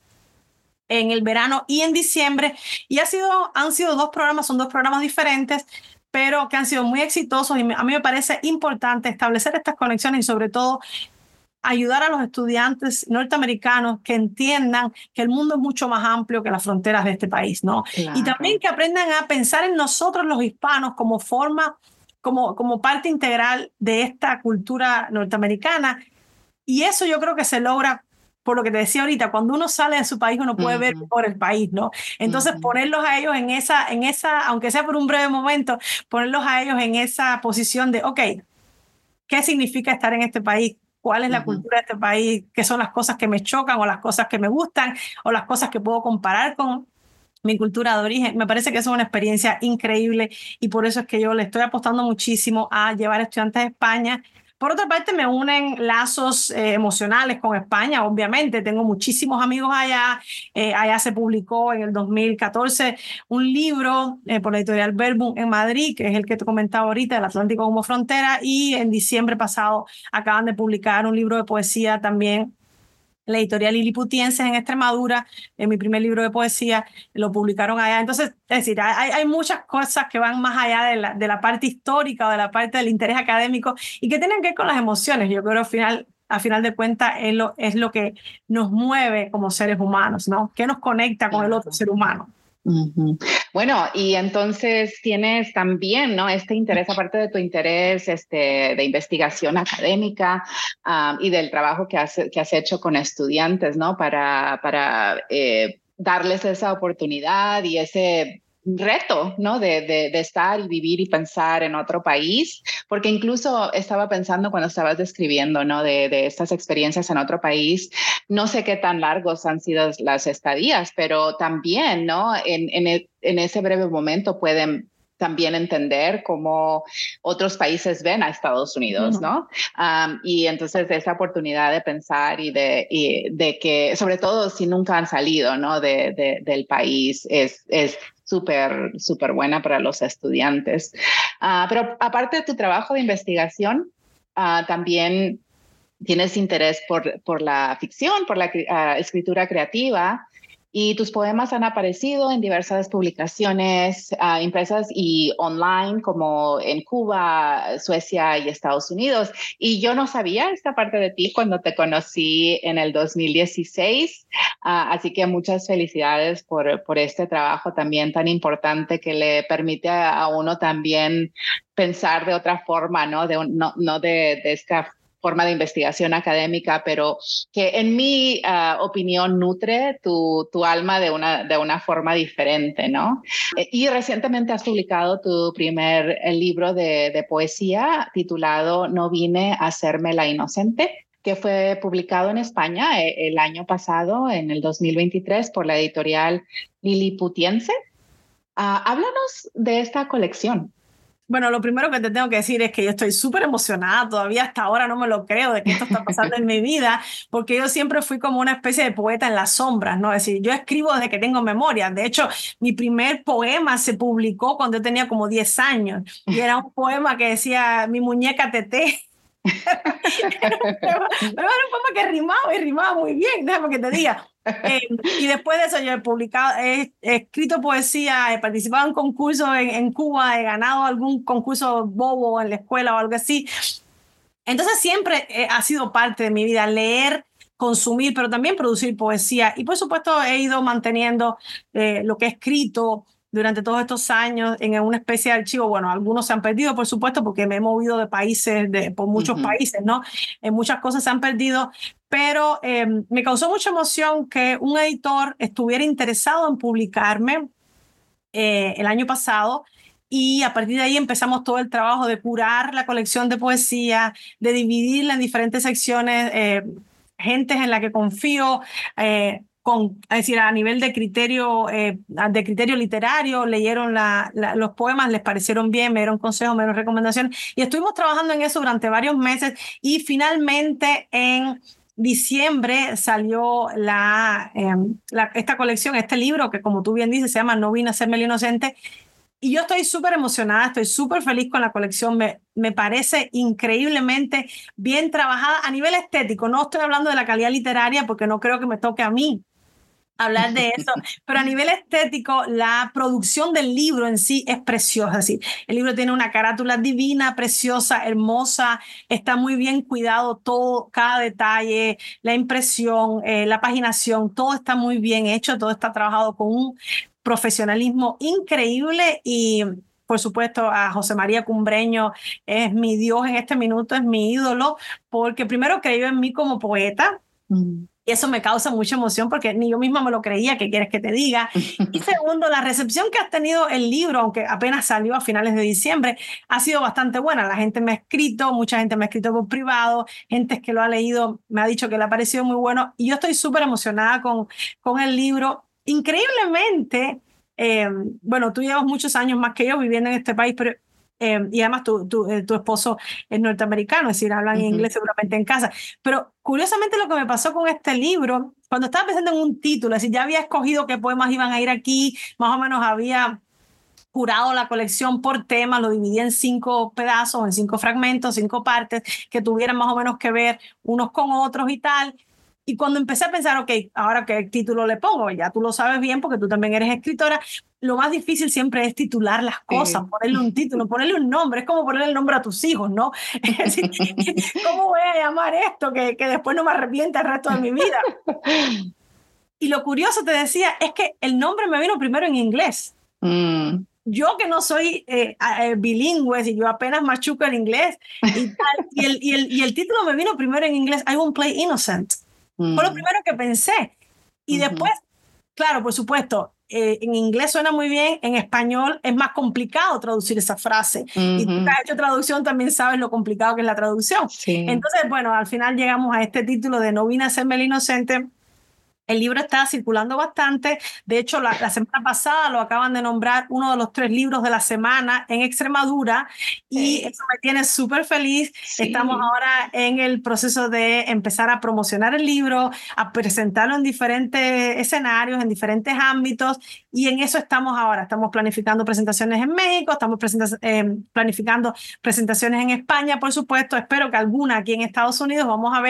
en el verano y en diciembre. Y ha sido, han sido dos programas, son dos programas diferentes, pero que han sido muy exitosos, y a mí me parece importante establecer estas conexiones y sobre todo ayudar a los estudiantes norteamericanos que entiendan que el mundo es mucho más amplio que las fronteras de este país, ¿no? Claro. Y también que aprendan a pensar en nosotros los hispanos como forma, como, como parte integral de esta cultura norteamericana, y eso yo creo que se logra por lo que te decía ahorita, cuando uno sale de su país, uno puede uh-huh. ver por el país, ¿no? Entonces, uh-huh. ponerlos a ellos en esa, en esa, aunque sea por un breve momento, ponerlos a ellos en esa posición de, ok, ¿qué significa estar en este país? ¿Cuál es la uh-huh. cultura de este país? ¿Qué son las cosas que me chocan o las cosas que me gustan o las cosas que puedo comparar con mi cultura de origen? Me parece que es una experiencia increíble y por eso es que yo le estoy apostando muchísimo a llevar estudiantes a España. Por otra parte, me unen lazos eh, emocionales con España, obviamente. Tengo muchísimos amigos allá. Eh, allá se publicó en el dos mil catorce un libro eh, por la editorial Verbum en Madrid, que es el que te comentaba ahorita, El Atlántico como Frontera. Y en diciembre pasado acaban de publicar un libro de poesía también, la editorial Liliputienses en Extremadura, en mi primer libro de poesía, lo publicaron allá. Entonces, es decir, hay, hay muchas cosas que van más allá de la, de la parte histórica o de la parte del interés académico y que tienen que ver con las emociones. Yo creo que al final, a final de cuentas es lo, es lo que nos mueve como seres humanos, ¿no? ¿Qué nos conecta con el otro ser humano?
Uh-huh. Bueno, y entonces tienes también, ¿no?, este interés, aparte de tu interés este, de investigación académica um, y del trabajo que has, que has hecho con estudiantes, ¿no?, para, para eh, darles esa oportunidad y ese reto, ¿no?, de, de, de estar y vivir y pensar en otro país, porque incluso estaba pensando cuando estabas describiendo, ¿no?, de, de estas experiencias en otro país, no sé qué tan largos han sido las estadías, pero también, ¿no?, en, en, el, en ese breve momento pueden también entender cómo otros países ven a Estados Unidos, ¿no? Um, y entonces esa oportunidad de pensar y de, y de que, sobre todo si nunca han salido, ¿no?, de, de, del país, es, es súper, súper buena para los estudiantes. Uh, pero aparte de tu trabajo de investigación, uh, también tienes interés por, por la ficción, por la uh, escritura creativa. y tus poemas han aparecido en diversas publicaciones uh, impresas y online, como en Cuba, Suecia y Estados Unidos. Y yo no sabía esta parte de ti cuando te conocí en el dos mil dieciséis, uh, así que muchas felicidades por, por este trabajo también tan importante que le permite a, a uno también pensar de otra forma, ¿no? De un, no, no de, de esta forma de investigación académica, pero que en mi uh, opinión nutre tu, tu alma de una, de una forma diferente, ¿no? Y recientemente has publicado tu primer libro de, de poesía titulado No vine a hacerme la inocente, que fue publicado en España el año pasado, en el dos mil veintitrés, por la editorial Liliputiense. Uh, háblanos de esta colección.
Bueno, lo primero que te tengo que decir es que yo estoy súper emocionada, todavía hasta ahora no me lo creo de que esto está pasando en mi vida, porque yo siempre fui como una especie de poeta en las sombras, ¿no? Es decir, yo escribo desde que tengo memoria. De hecho, mi primer poema se publicó cuando yo tenía como diez años y era un poema que decía mi muñeca Teté. Pero era un poema que rimaba y rimaba muy bien, déjame que te diga. Eh, y después de eso yo he publicado, he, he escrito poesía, he participado en concursos en, en Cuba, he ganado algún concurso bobo en la escuela o algo así. Entonces siempre eh, ha sido parte de mi vida leer, consumir, pero también producir poesía. Y por supuesto he ido manteniendo eh, lo que he escrito durante todos estos años en una especie de archivo. Bueno, algunos se han perdido, por supuesto, porque me he movido de países, de, por muchos uh-huh. países, ¿no? En muchas cosas se han perdido, pero eh, me causó mucha emoción que un editor estuviera interesado en publicarme eh, el año pasado. Y a partir de ahí empezamos todo el trabajo de curar la colección de poesía, de dividirla en diferentes secciones, eh, gentes en la que confío, eh, con, es decir, a nivel de criterio, eh, de criterio literario, leyeron la, la, los poemas, les parecieron bien, me dieron consejos, me dieron recomendaciones, y estuvimos trabajando en eso durante varios meses, y finalmente en diciembre salió la, eh, la, esta colección, este libro, que como tú bien dices, se llama No vine a hacerme el inocente. Y yo estoy súper emocionada, estoy súper feliz con la colección, me, me parece increíblemente bien trabajada a nivel estético. No estoy hablando de la calidad literaria porque no creo que me toque a mí hablar de eso, pero a nivel estético la producción del libro en sí es preciosa. Así, el libro tiene una carátula divina, preciosa, hermosa, está muy bien cuidado todo, cada detalle, la impresión, eh, la paginación, todo está muy bien hecho, todo está trabajado con un profesionalismo increíble. Y por supuesto a José María Cumbreño es mi Dios en este minuto, es mi ídolo, porque primero creyó en mí como poeta. Mm. Y eso me causa mucha emoción porque ni yo misma me lo creía, ¿qué quieres que te diga? Y segundo, la recepción que ha tenido el libro, aunque apenas salió a finales de diciembre, ha sido bastante buena. La gente me ha escrito, mucha gente me ha escrito por privado, gente que lo ha leído me ha dicho que le ha parecido muy bueno, y yo estoy súper emocionada con, con el libro. Increíblemente, eh, bueno, tú llevas muchos años más que yo viviendo en este país, pero Eh, y además tu, tu, eh, tu esposo es norteamericano, es decir, hablan uh-huh. inglés seguramente en casa. Pero curiosamente lo que me pasó con este libro, cuando estaba pensando en un título, es decir, ya había escogido qué poemas iban a ir aquí, más o menos había curado la colección por temas, lo dividí en cinco pedazos, en cinco fragmentos, cinco partes, que tuvieran más o menos que ver unos con otros y tal. Y cuando empecé a pensar, ok, ahora qué título le pongo, ya tú lo sabes bien porque tú también eres escritora, lo más difícil siempre es titular las cosas, sí. ponerle un título, ponerle un nombre, es como ponerle el nombre a tus hijos, ¿no? Es decir, ¿cómo voy a llamar esto que, que después no me arrepiente el resto de mi vida? Y lo curioso, te decía, es que el nombre me vino primero en inglés. Mm. Yo que no soy eh, eh, bilingüe, y yo apenas machuco el inglés, y, tal, y, el, y, el, y el título me vino primero en inglés, I Won't Play Innocent. Mm. Fue lo primero que pensé. Y uh-huh. después, claro, por supuesto, eh, en inglés suena muy bien, en español es más complicado traducir esa frase. Uh-huh. Y tú que has hecho traducción también sabes lo complicado que es la traducción. Sí. Entonces, bueno, al final llegamos a este título de No vine a hacerme el inocente. El libro está circulando bastante. De hecho, la, la semana pasada lo acaban de nombrar uno de los tres libros de la semana en Extremadura, y sí. eso me tiene súper feliz. Sí. Estamos ahora en el proceso de empezar a promocionar el libro, a presentarlo en diferentes escenarios, en diferentes ámbitos, y en eso estamos ahora. Estamos planificando presentaciones en México, estamos presenta- eh, planificando presentaciones en España, por supuesto. Espero que alguna aquí en Estados Unidos. Vamos a ver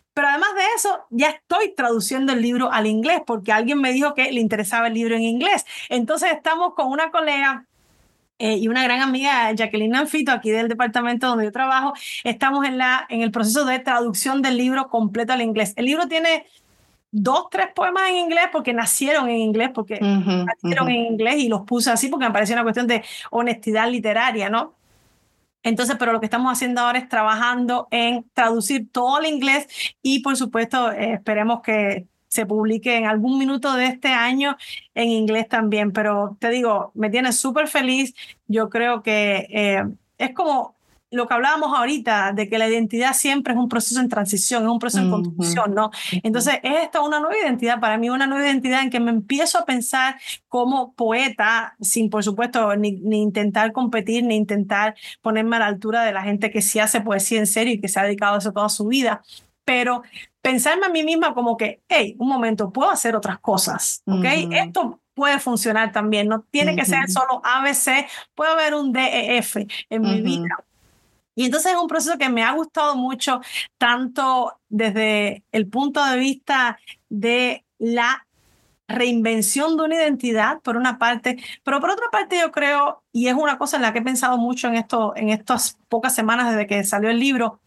Pero además de eso, ya estoy traduciendo el libro al inglés porque alguien me dijo que le interesaba el libro en inglés. Entonces estamos con una colega eh, y una gran amiga, Jacqueline Anfito, aquí del departamento donde yo trabajo. Estamos en, la, en el proceso de traducción del libro completo al inglés. El libro tiene dos, tres poemas en inglés porque nacieron en inglés, porque uh-huh, nacieron uh-huh. en inglés y los puse así porque me pareció una cuestión de honestidad literaria, ¿no? Entonces, pero lo que estamos haciendo ahora es trabajando en traducir todo al inglés y, por supuesto, eh, esperemos que se publique en algún minuto de este año en inglés también. Pero te digo, me tiene súper feliz. Yo creo que eh, es como lo que hablábamos ahorita, de que la identidad siempre es un proceso en transición, es un proceso en construcción, ¿no? Entonces, es esta una nueva identidad, para mí una nueva identidad en que me empiezo a pensar como poeta, sin, por supuesto, ni, ni intentar competir, ni intentar ponerme a la altura de la gente que sí hace poesía en serio y que se ha dedicado a eso toda su vida, pero pensarme a mí misma como que, hey, un momento, puedo hacer otras cosas, ¿ok? Uh-huh. Esto puede funcionar también, no tiene uh-huh. que ser solo A B C, puede haber un D E F en uh-huh. mi vida. Y entonces es un proceso que me ha gustado mucho, tanto desde el punto de vista de la reinvención de una identidad, por una parte, pero por otra parte yo creo, y es una cosa en la que he pensado mucho en, esto, en estas pocas semanas desde que salió el libro,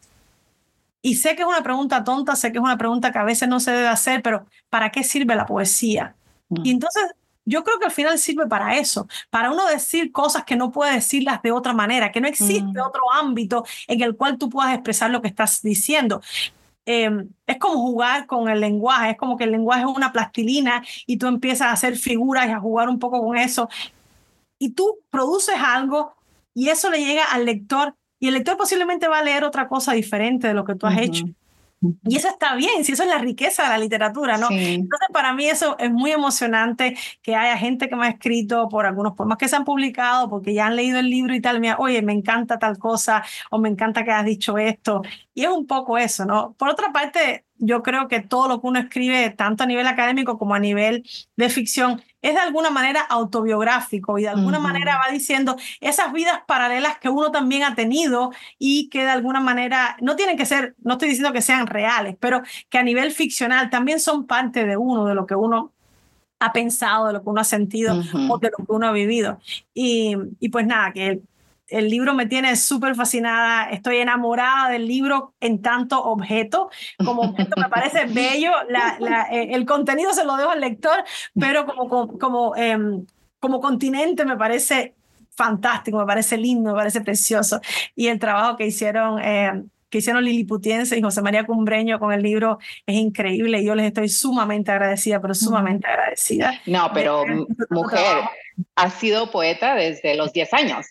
y sé que es una pregunta tonta, sé que es una pregunta que a veces no se debe hacer, pero ¿para qué sirve la poesía? Mm. Y entonces yo creo que al final sirve para eso, para uno decir cosas que no puede decirlas de otra manera, que no existe mm. otro ámbito en el cual tú puedas expresar lo que estás diciendo. Eh, es como jugar con el lenguaje, es como que el lenguaje es una plastilina y tú empiezas a hacer figuras y a jugar un poco con eso. Y tú produces algo y eso le llega al lector y el lector posiblemente va a leer otra cosa diferente de lo que tú has uh-huh. hecho. Y eso está bien, si eso es la riqueza de la literatura, ¿no? Sí. Entonces, para mí eso es muy emocionante que haya gente que me ha escrito por algunos poemas que se han publicado, porque ya han leído el libro y tal, me oye, me encanta tal cosa, o me encanta que has dicho esto. Y es un poco eso, ¿no? Por otra parte, yo creo que todo lo que uno escribe, tanto a nivel académico como a nivel de ficción, es de alguna manera autobiográfico y de alguna uh-huh. manera va diciendo esas vidas paralelas que uno también ha tenido y que de alguna manera no tienen que ser, no estoy diciendo que sean reales, pero que a nivel ficcional también son parte de uno, de lo que uno ha pensado, de lo que uno ha sentido uh-huh. o de lo que uno ha vivido. Y, y pues nada, que el, el libro me tiene súper fascinada, estoy enamorada del libro en tanto objeto, como objeto me parece bello, la, la, eh, el contenido se lo dejo al lector, pero como, como, como, eh, como continente me parece fantástico, me parece lindo, me parece precioso, y el trabajo que hicieron... Eh, que hicieron Liliputiense y José María Cumbreño con el libro es increíble y yo les estoy sumamente agradecida, pero sumamente agradecida.
No, pero de, mujer, has sido poeta desde los diez años.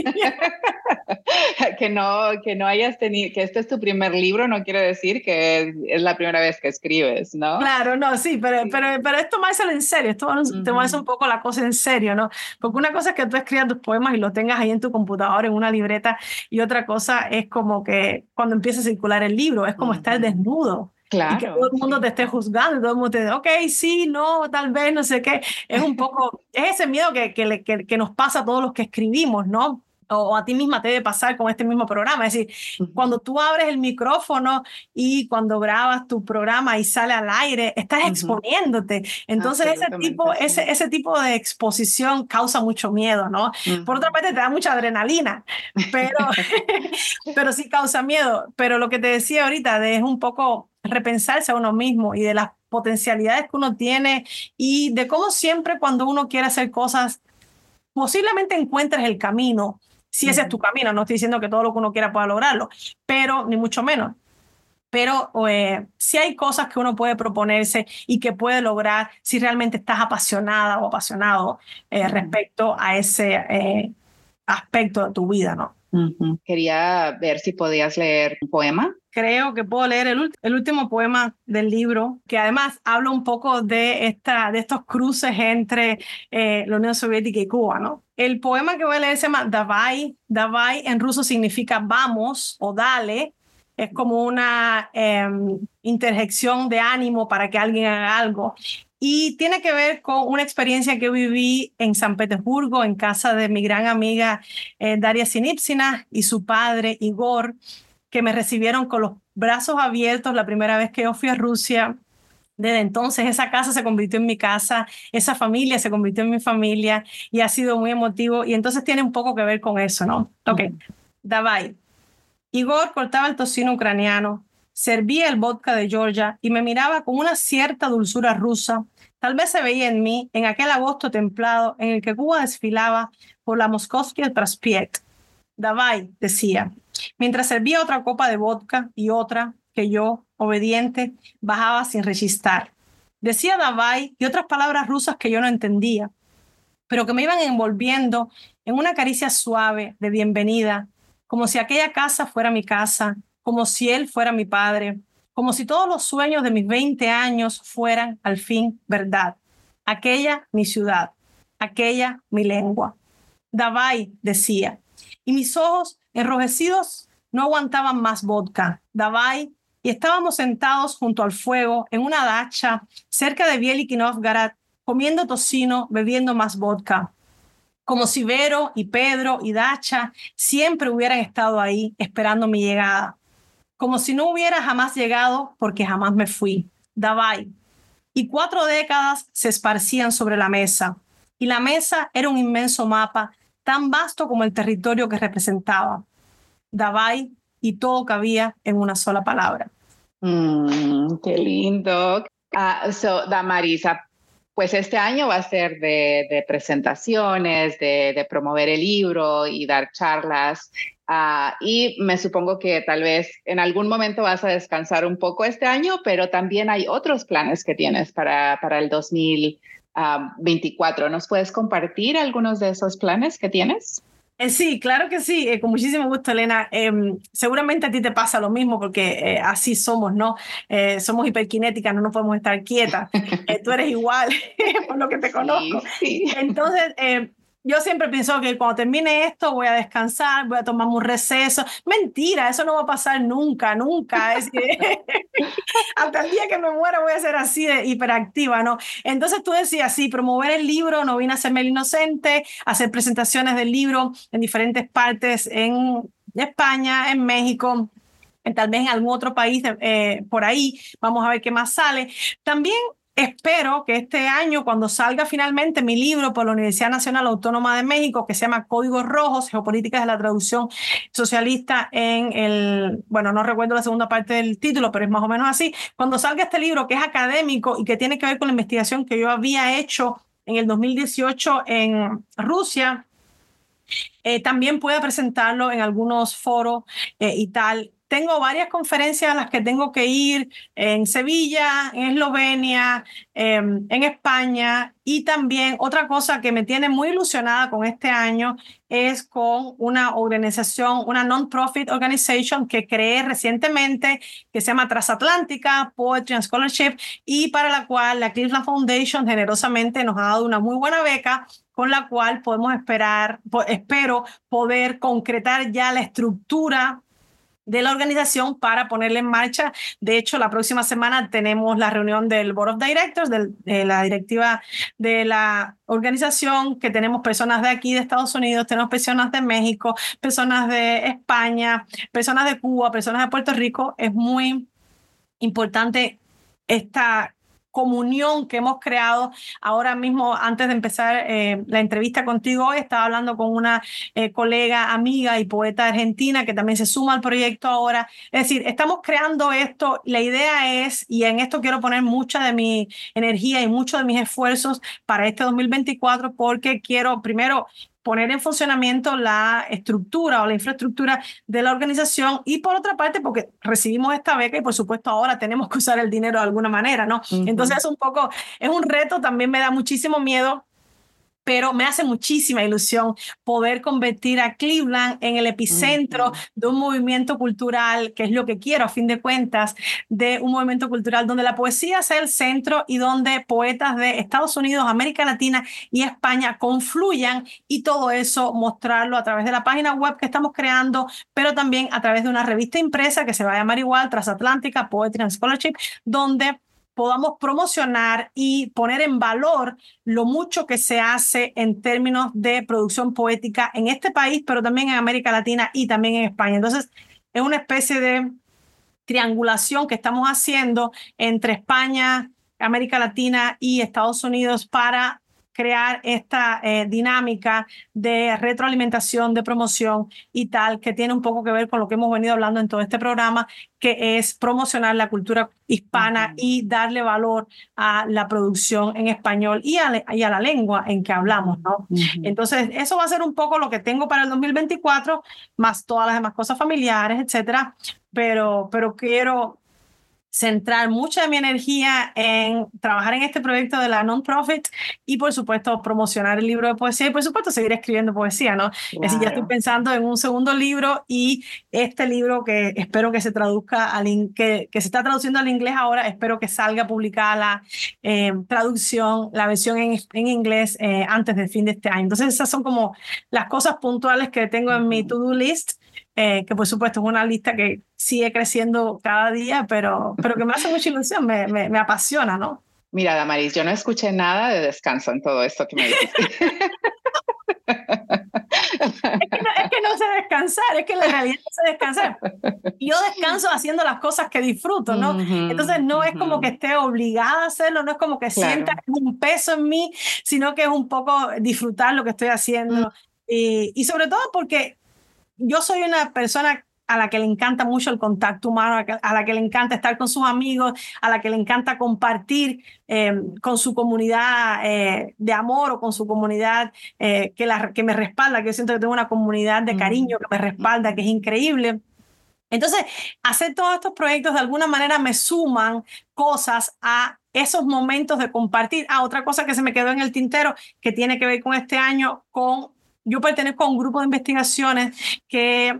que, no, que no hayas tenido, que este es tu primer libro no quiere decir que es la primera vez que escribes, ¿no?
Claro, no, sí, pero, sí. pero, pero es tomárselo en serio, es tomar, uh-huh. tomarse un poco la cosa en serio, ¿no? Porque una cosa es que tú escribas tus poemas y los tengas ahí en tu computador, en una libreta, y otra cosa es como que cuando empieza a circular el libro, es como uh-huh. estar desnudo.
Claro,
y que todo el mundo sí. te esté juzgando, todo el mundo te dice, ok, sí, no, tal vez, no sé qué. Es un poco, es ese miedo que, que, que, que nos pasa a todos los que escribimos, ¿no? O a ti misma te debe pasar con este mismo programa. Es decir, uh-huh. cuando tú abres el micrófono y cuando grabas tu programa y sale al aire, estás uh-huh. exponiéndote. Entonces ese tipo, sí. ese, ese tipo de exposición causa mucho miedo, ¿no? Uh-huh. Por otra parte te da mucha adrenalina, pero, pero sí causa miedo. Pero lo que te decía ahorita de, es un poco repensarse a uno mismo y de las potencialidades que uno tiene y de cómo siempre cuando uno quiere hacer cosas, posiblemente encuentres el camino. Si ese uh-huh. es tu camino, no estoy diciendo que todo lo que uno quiera pueda lograrlo, pero ni mucho menos. Pero eh, sí hay cosas que uno puede proponerse y que puede lograr si realmente estás apasionada o apasionado eh, uh-huh. respecto a ese eh, aspecto de tu vida, ¿no?
Uh-huh. Quería ver si podías leer un poema.
Creo que puedo leer el, el último poema del libro, que además habla un poco de, esta, de estos cruces entre eh, la Unión Soviética y Cuba, ¿no? El poema que voy a leer se llama Davai. Davai en ruso significa vamos o dale. Es como una eh, interjección de ánimo para que alguien haga algo. Y tiene que ver con una experiencia que viví en San Petersburgo, en casa de mi gran amiga eh, Daria Sinipsina y su padre Igor. que me recibieron con los brazos abiertos la primera vez que yo fui a Rusia. Desde entonces esa casa se convirtió en mi casa, esa familia se convirtió en mi familia y ha sido muy emotivo, y entonces tiene un poco que ver con eso, ¿no? Ok, uh-huh. Davai. Igor cortaba el tocino ucraniano, servía el vodka de Georgia y me miraba con una cierta dulzura rusa. Tal vez se veía en mí en aquel agosto templado en el que Cuba desfilaba por la Moskovskaya Prospekt. Davai, decía, mientras servía otra copa de vodka y otra que yo, obediente, bajaba sin rechistar. Decía Davai y otras palabras rusas que yo no entendía, pero que me iban envolviendo en una caricia suave de bienvenida, como si aquella casa fuera mi casa, como si él fuera mi padre, como si todos los sueños de mis veinte años fueran al fin verdad. Aquella mi ciudad, aquella mi lengua. Davai, decía, y mis ojos enrojecidos no aguantaban más vodka. Davai, y estábamos sentados junto al fuego en una dacha cerca de Bieliki Novgorod, comiendo tocino, bebiendo más vodka. Como si Vero y Pedro y Dacha siempre hubieran estado ahí esperando mi llegada. Como si no hubiera jamás llegado porque jamás me fui. Davai. Y cuatro décadas se esparcían sobre la mesa. Y la mesa era un inmenso mapa, tan vasto como el territorio que representaba. Davai, y todo cabía en una sola palabra.
Mm, qué lindo. Uh, so, Damarisa, pues este año va a ser de, de presentaciones, de, de promover el libro y dar charlas. Uh, y me supongo que tal vez en algún momento vas a descansar un poco este año, pero también hay otros planes que tienes para, para el dos mil veinticuatro. ¿Nos puedes compartir algunos de esos planes que tienes?
Eh, sí, claro que sí, eh, con muchísimo gusto, Elena. Eh, seguramente a ti te pasa lo mismo porque eh, así somos, ¿no? Eh, somos hiperkinéticas, no nos podemos estar quietas. Eh, tú eres igual, por lo que te conozco.
Sí, sí.
Entonces, eh, yo siempre pienso que cuando termine esto voy a descansar, voy a tomarme un receso. Mentira, eso no va a pasar nunca, nunca. Es que hasta el día que me muera voy a ser así de hiperactiva, ¿no? Entonces tú decías, sí, promover el libro, no vine a hacerme el inocente, hacer presentaciones del libro en diferentes partes en España, en México, en, tal vez en algún otro país eh, por ahí. Vamos a ver qué más sale. También espero que este año, cuando salga finalmente mi libro por la Universidad Nacional Autónoma de México, que se llama Códigos Rojos, Geopolíticas de la Traducción Socialista en el, bueno, no recuerdo la segunda parte del título, pero es más o menos así. Cuando salga este libro, que es académico y que tiene que ver con la investigación que yo había hecho en el dos mil dieciocho en Rusia, eh, también pueda presentarlo en algunos foros eh, y tal. Tengo varias conferencias a las que tengo que ir en Sevilla, en Eslovenia, eh, en España, y también otra cosa que me tiene muy ilusionada con este año es con una organización, una non-profit organization que creé recientemente que se llama Transatlántica Poetry and Scholarship, y para la cual la Cleveland Foundation generosamente nos ha dado una muy buena beca con la cual podemos esperar, espero poder concretar ya la estructura de la organización para ponerla en marcha. De hecho, la próxima semana tenemos la reunión del Board of Directors, de, de la directiva de la organización, que tenemos personas de aquí, de Estados Unidos, tenemos personas de México, personas de España, personas de Cuba, personas de Puerto Rico. Es muy importante esta comunión que hemos creado. Ahora mismo, antes de empezar eh, la entrevista contigo hoy, estaba hablando con una eh, colega, amiga y poeta argentina que también se suma al proyecto ahora. Es decir, estamos creando esto. La idea es, y en esto quiero poner mucha de mi energía y muchos de mis esfuerzos para este dos mil veinticuatro, porque quiero primero poner en funcionamiento la estructura o la infraestructura de la organización, y por otra parte porque recibimos esta beca y por supuesto ahora tenemos que usar el dinero de alguna manera, ¿no? Uh-huh. Entonces es un poco, es un reto, también me da muchísimo miedo, pero me hace muchísima ilusión poder convertir a Cleveland en el epicentro uh-huh. de un movimiento cultural, que es lo que quiero a fin de cuentas, de un movimiento cultural donde la poesía sea el centro y donde poetas de Estados Unidos, América Latina y España confluyan, y todo eso mostrarlo a través de la página web que estamos creando, pero también a través de una revista impresa que se va a llamar igual, Transatlántica Poetry and Scholarship, donde podamos promocionar y poner en valor lo mucho que se hace en términos de producción poética en este país, pero también en América Latina y también en España. Entonces, es una especie de triangulación que estamos haciendo entre España, América Latina y Estados Unidos para crear esta eh, dinámica de retroalimentación, de promoción y tal, que tiene un poco que ver con lo que hemos venido hablando en todo este programa, que es promocionar la cultura hispana uh-huh. y darle valor a la producción en español y a, y a la lengua en que hablamos, ¿no? Uh-huh. Entonces, eso va a ser un poco lo que tengo para el dos mil veinticuatro, más todas las demás cosas familiares, etcétera, pero, pero quiero centrar mucha de mi energía en trabajar en este proyecto de la non-profit y, por supuesto, promocionar el libro de poesía y, por supuesto, seguir escribiendo poesía, ¿no? Claro. Es decir, ya estoy pensando en un segundo libro y este libro que espero que se traduzca, al in- que, que se está traduciendo al inglés ahora, espero que salga publicada la eh, traducción, la versión en, en inglés eh, antes del fin de este año. Entonces, esas son como las cosas puntuales que tengo en uh-huh. mi to-do list. Eh, que por supuesto es una lista que sigue creciendo cada día, pero, pero que me hace mucha ilusión, me, me, me apasiona, ¿no?
Mira, Damaris, yo no escuché nada de descanso en todo esto que me dijiste.
Es que, no, es que no sé descansar, es que en la realidad no sé descansar. Yo descanso haciendo las cosas que disfruto, ¿no? Uh-huh, Entonces no uh-huh. es como que esté obligada a hacerlo, no es como que claro. sienta un peso en mí, sino que es un poco disfrutar lo que estoy haciendo. Uh-huh. y, y sobre todo porque yo soy una persona a la que le encanta mucho el contacto humano, a la que le encanta estar con sus amigos, a la que le encanta compartir eh, con su comunidad eh, de amor o con su comunidad eh, que, la, que me respalda, que yo siento que tengo una comunidad de cariño que me respalda, que es increíble. Entonces, hacer todos estos proyectos de alguna manera me suman cosas a esos momentos de compartir. Ah, otra cosa que se me quedó en el tintero que tiene que ver con este año, con yo pertenezco a un grupo de investigaciones que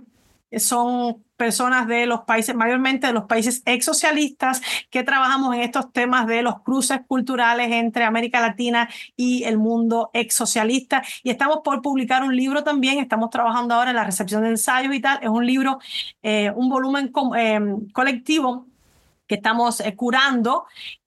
son personas de los países, mayormente de los países ex-socialistas, que trabajamos en estos temas de los cruces culturales entre América Latina y el mundo ex-socialista. Y estamos por publicar un libro también, estamos trabajando ahora en la recepción de ensayos y tal. Es un libro, eh, un volumen co- eh, colectivo que estamos eh, curando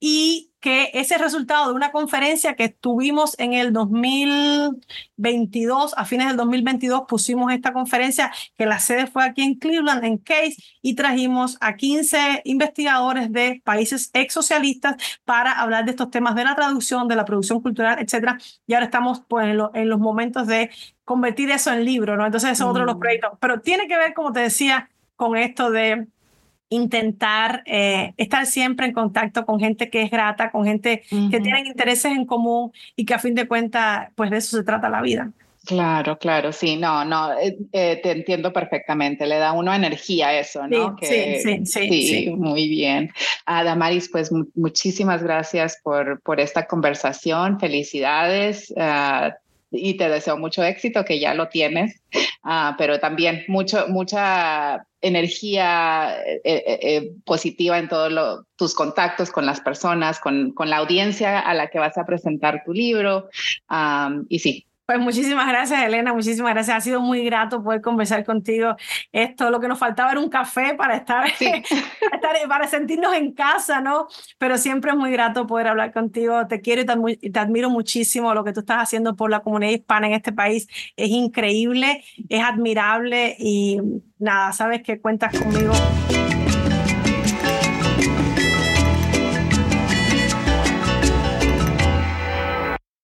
y que es el resultado de una conferencia que tuvimos en el dos mil veintidós, a fines del dos mil veintidós pusimos esta conferencia que la sede fue aquí en Cleveland, en Case, y trajimos a quince investigadores de países ex-socialistas para hablar de estos temas de la traducción, de la producción cultural, etcétera. Y ahora estamos pues, en, lo, en los momentos de convertir eso en libro, ¿no? Entonces, eso es otro de los proyectos. Pero tiene que ver, como te decía, con esto de intentar eh, estar siempre en contacto con gente que es grata, con gente uh-huh. que tienen intereses en común y que a fin de cuentas, pues de eso se trata la vida.
Claro, claro, sí, no, no, eh, eh, te entiendo perfectamente, le da uno energía eso, ¿no?
Sí,
que,
sí, sí, sí,
sí,
sí.
Muy bien. Ah, Damaris, pues mu- muchísimas gracias por, por esta conversación, felicidades. Uh, y te deseo mucho éxito, que ya lo tienes, uh, pero también mucho, mucha energía eh, eh, positiva en todos lo, tus contactos con las personas, con, con la audiencia a la que vas a presentar tu libro. Um, y sí.
Pues muchísimas gracias, Elena, muchísimas gracias. Ha sido muy grato poder conversar contigo. Esto, lo que nos faltaba era un café para estar, sí. estar para sentirnos en casa, ¿no? Pero siempre es muy grato poder hablar contigo. Te quiero y te, y te admiro muchísimo. Lo que tú estás haciendo por la comunidad hispana en este país es increíble, es admirable y nada, sabes que cuentas conmigo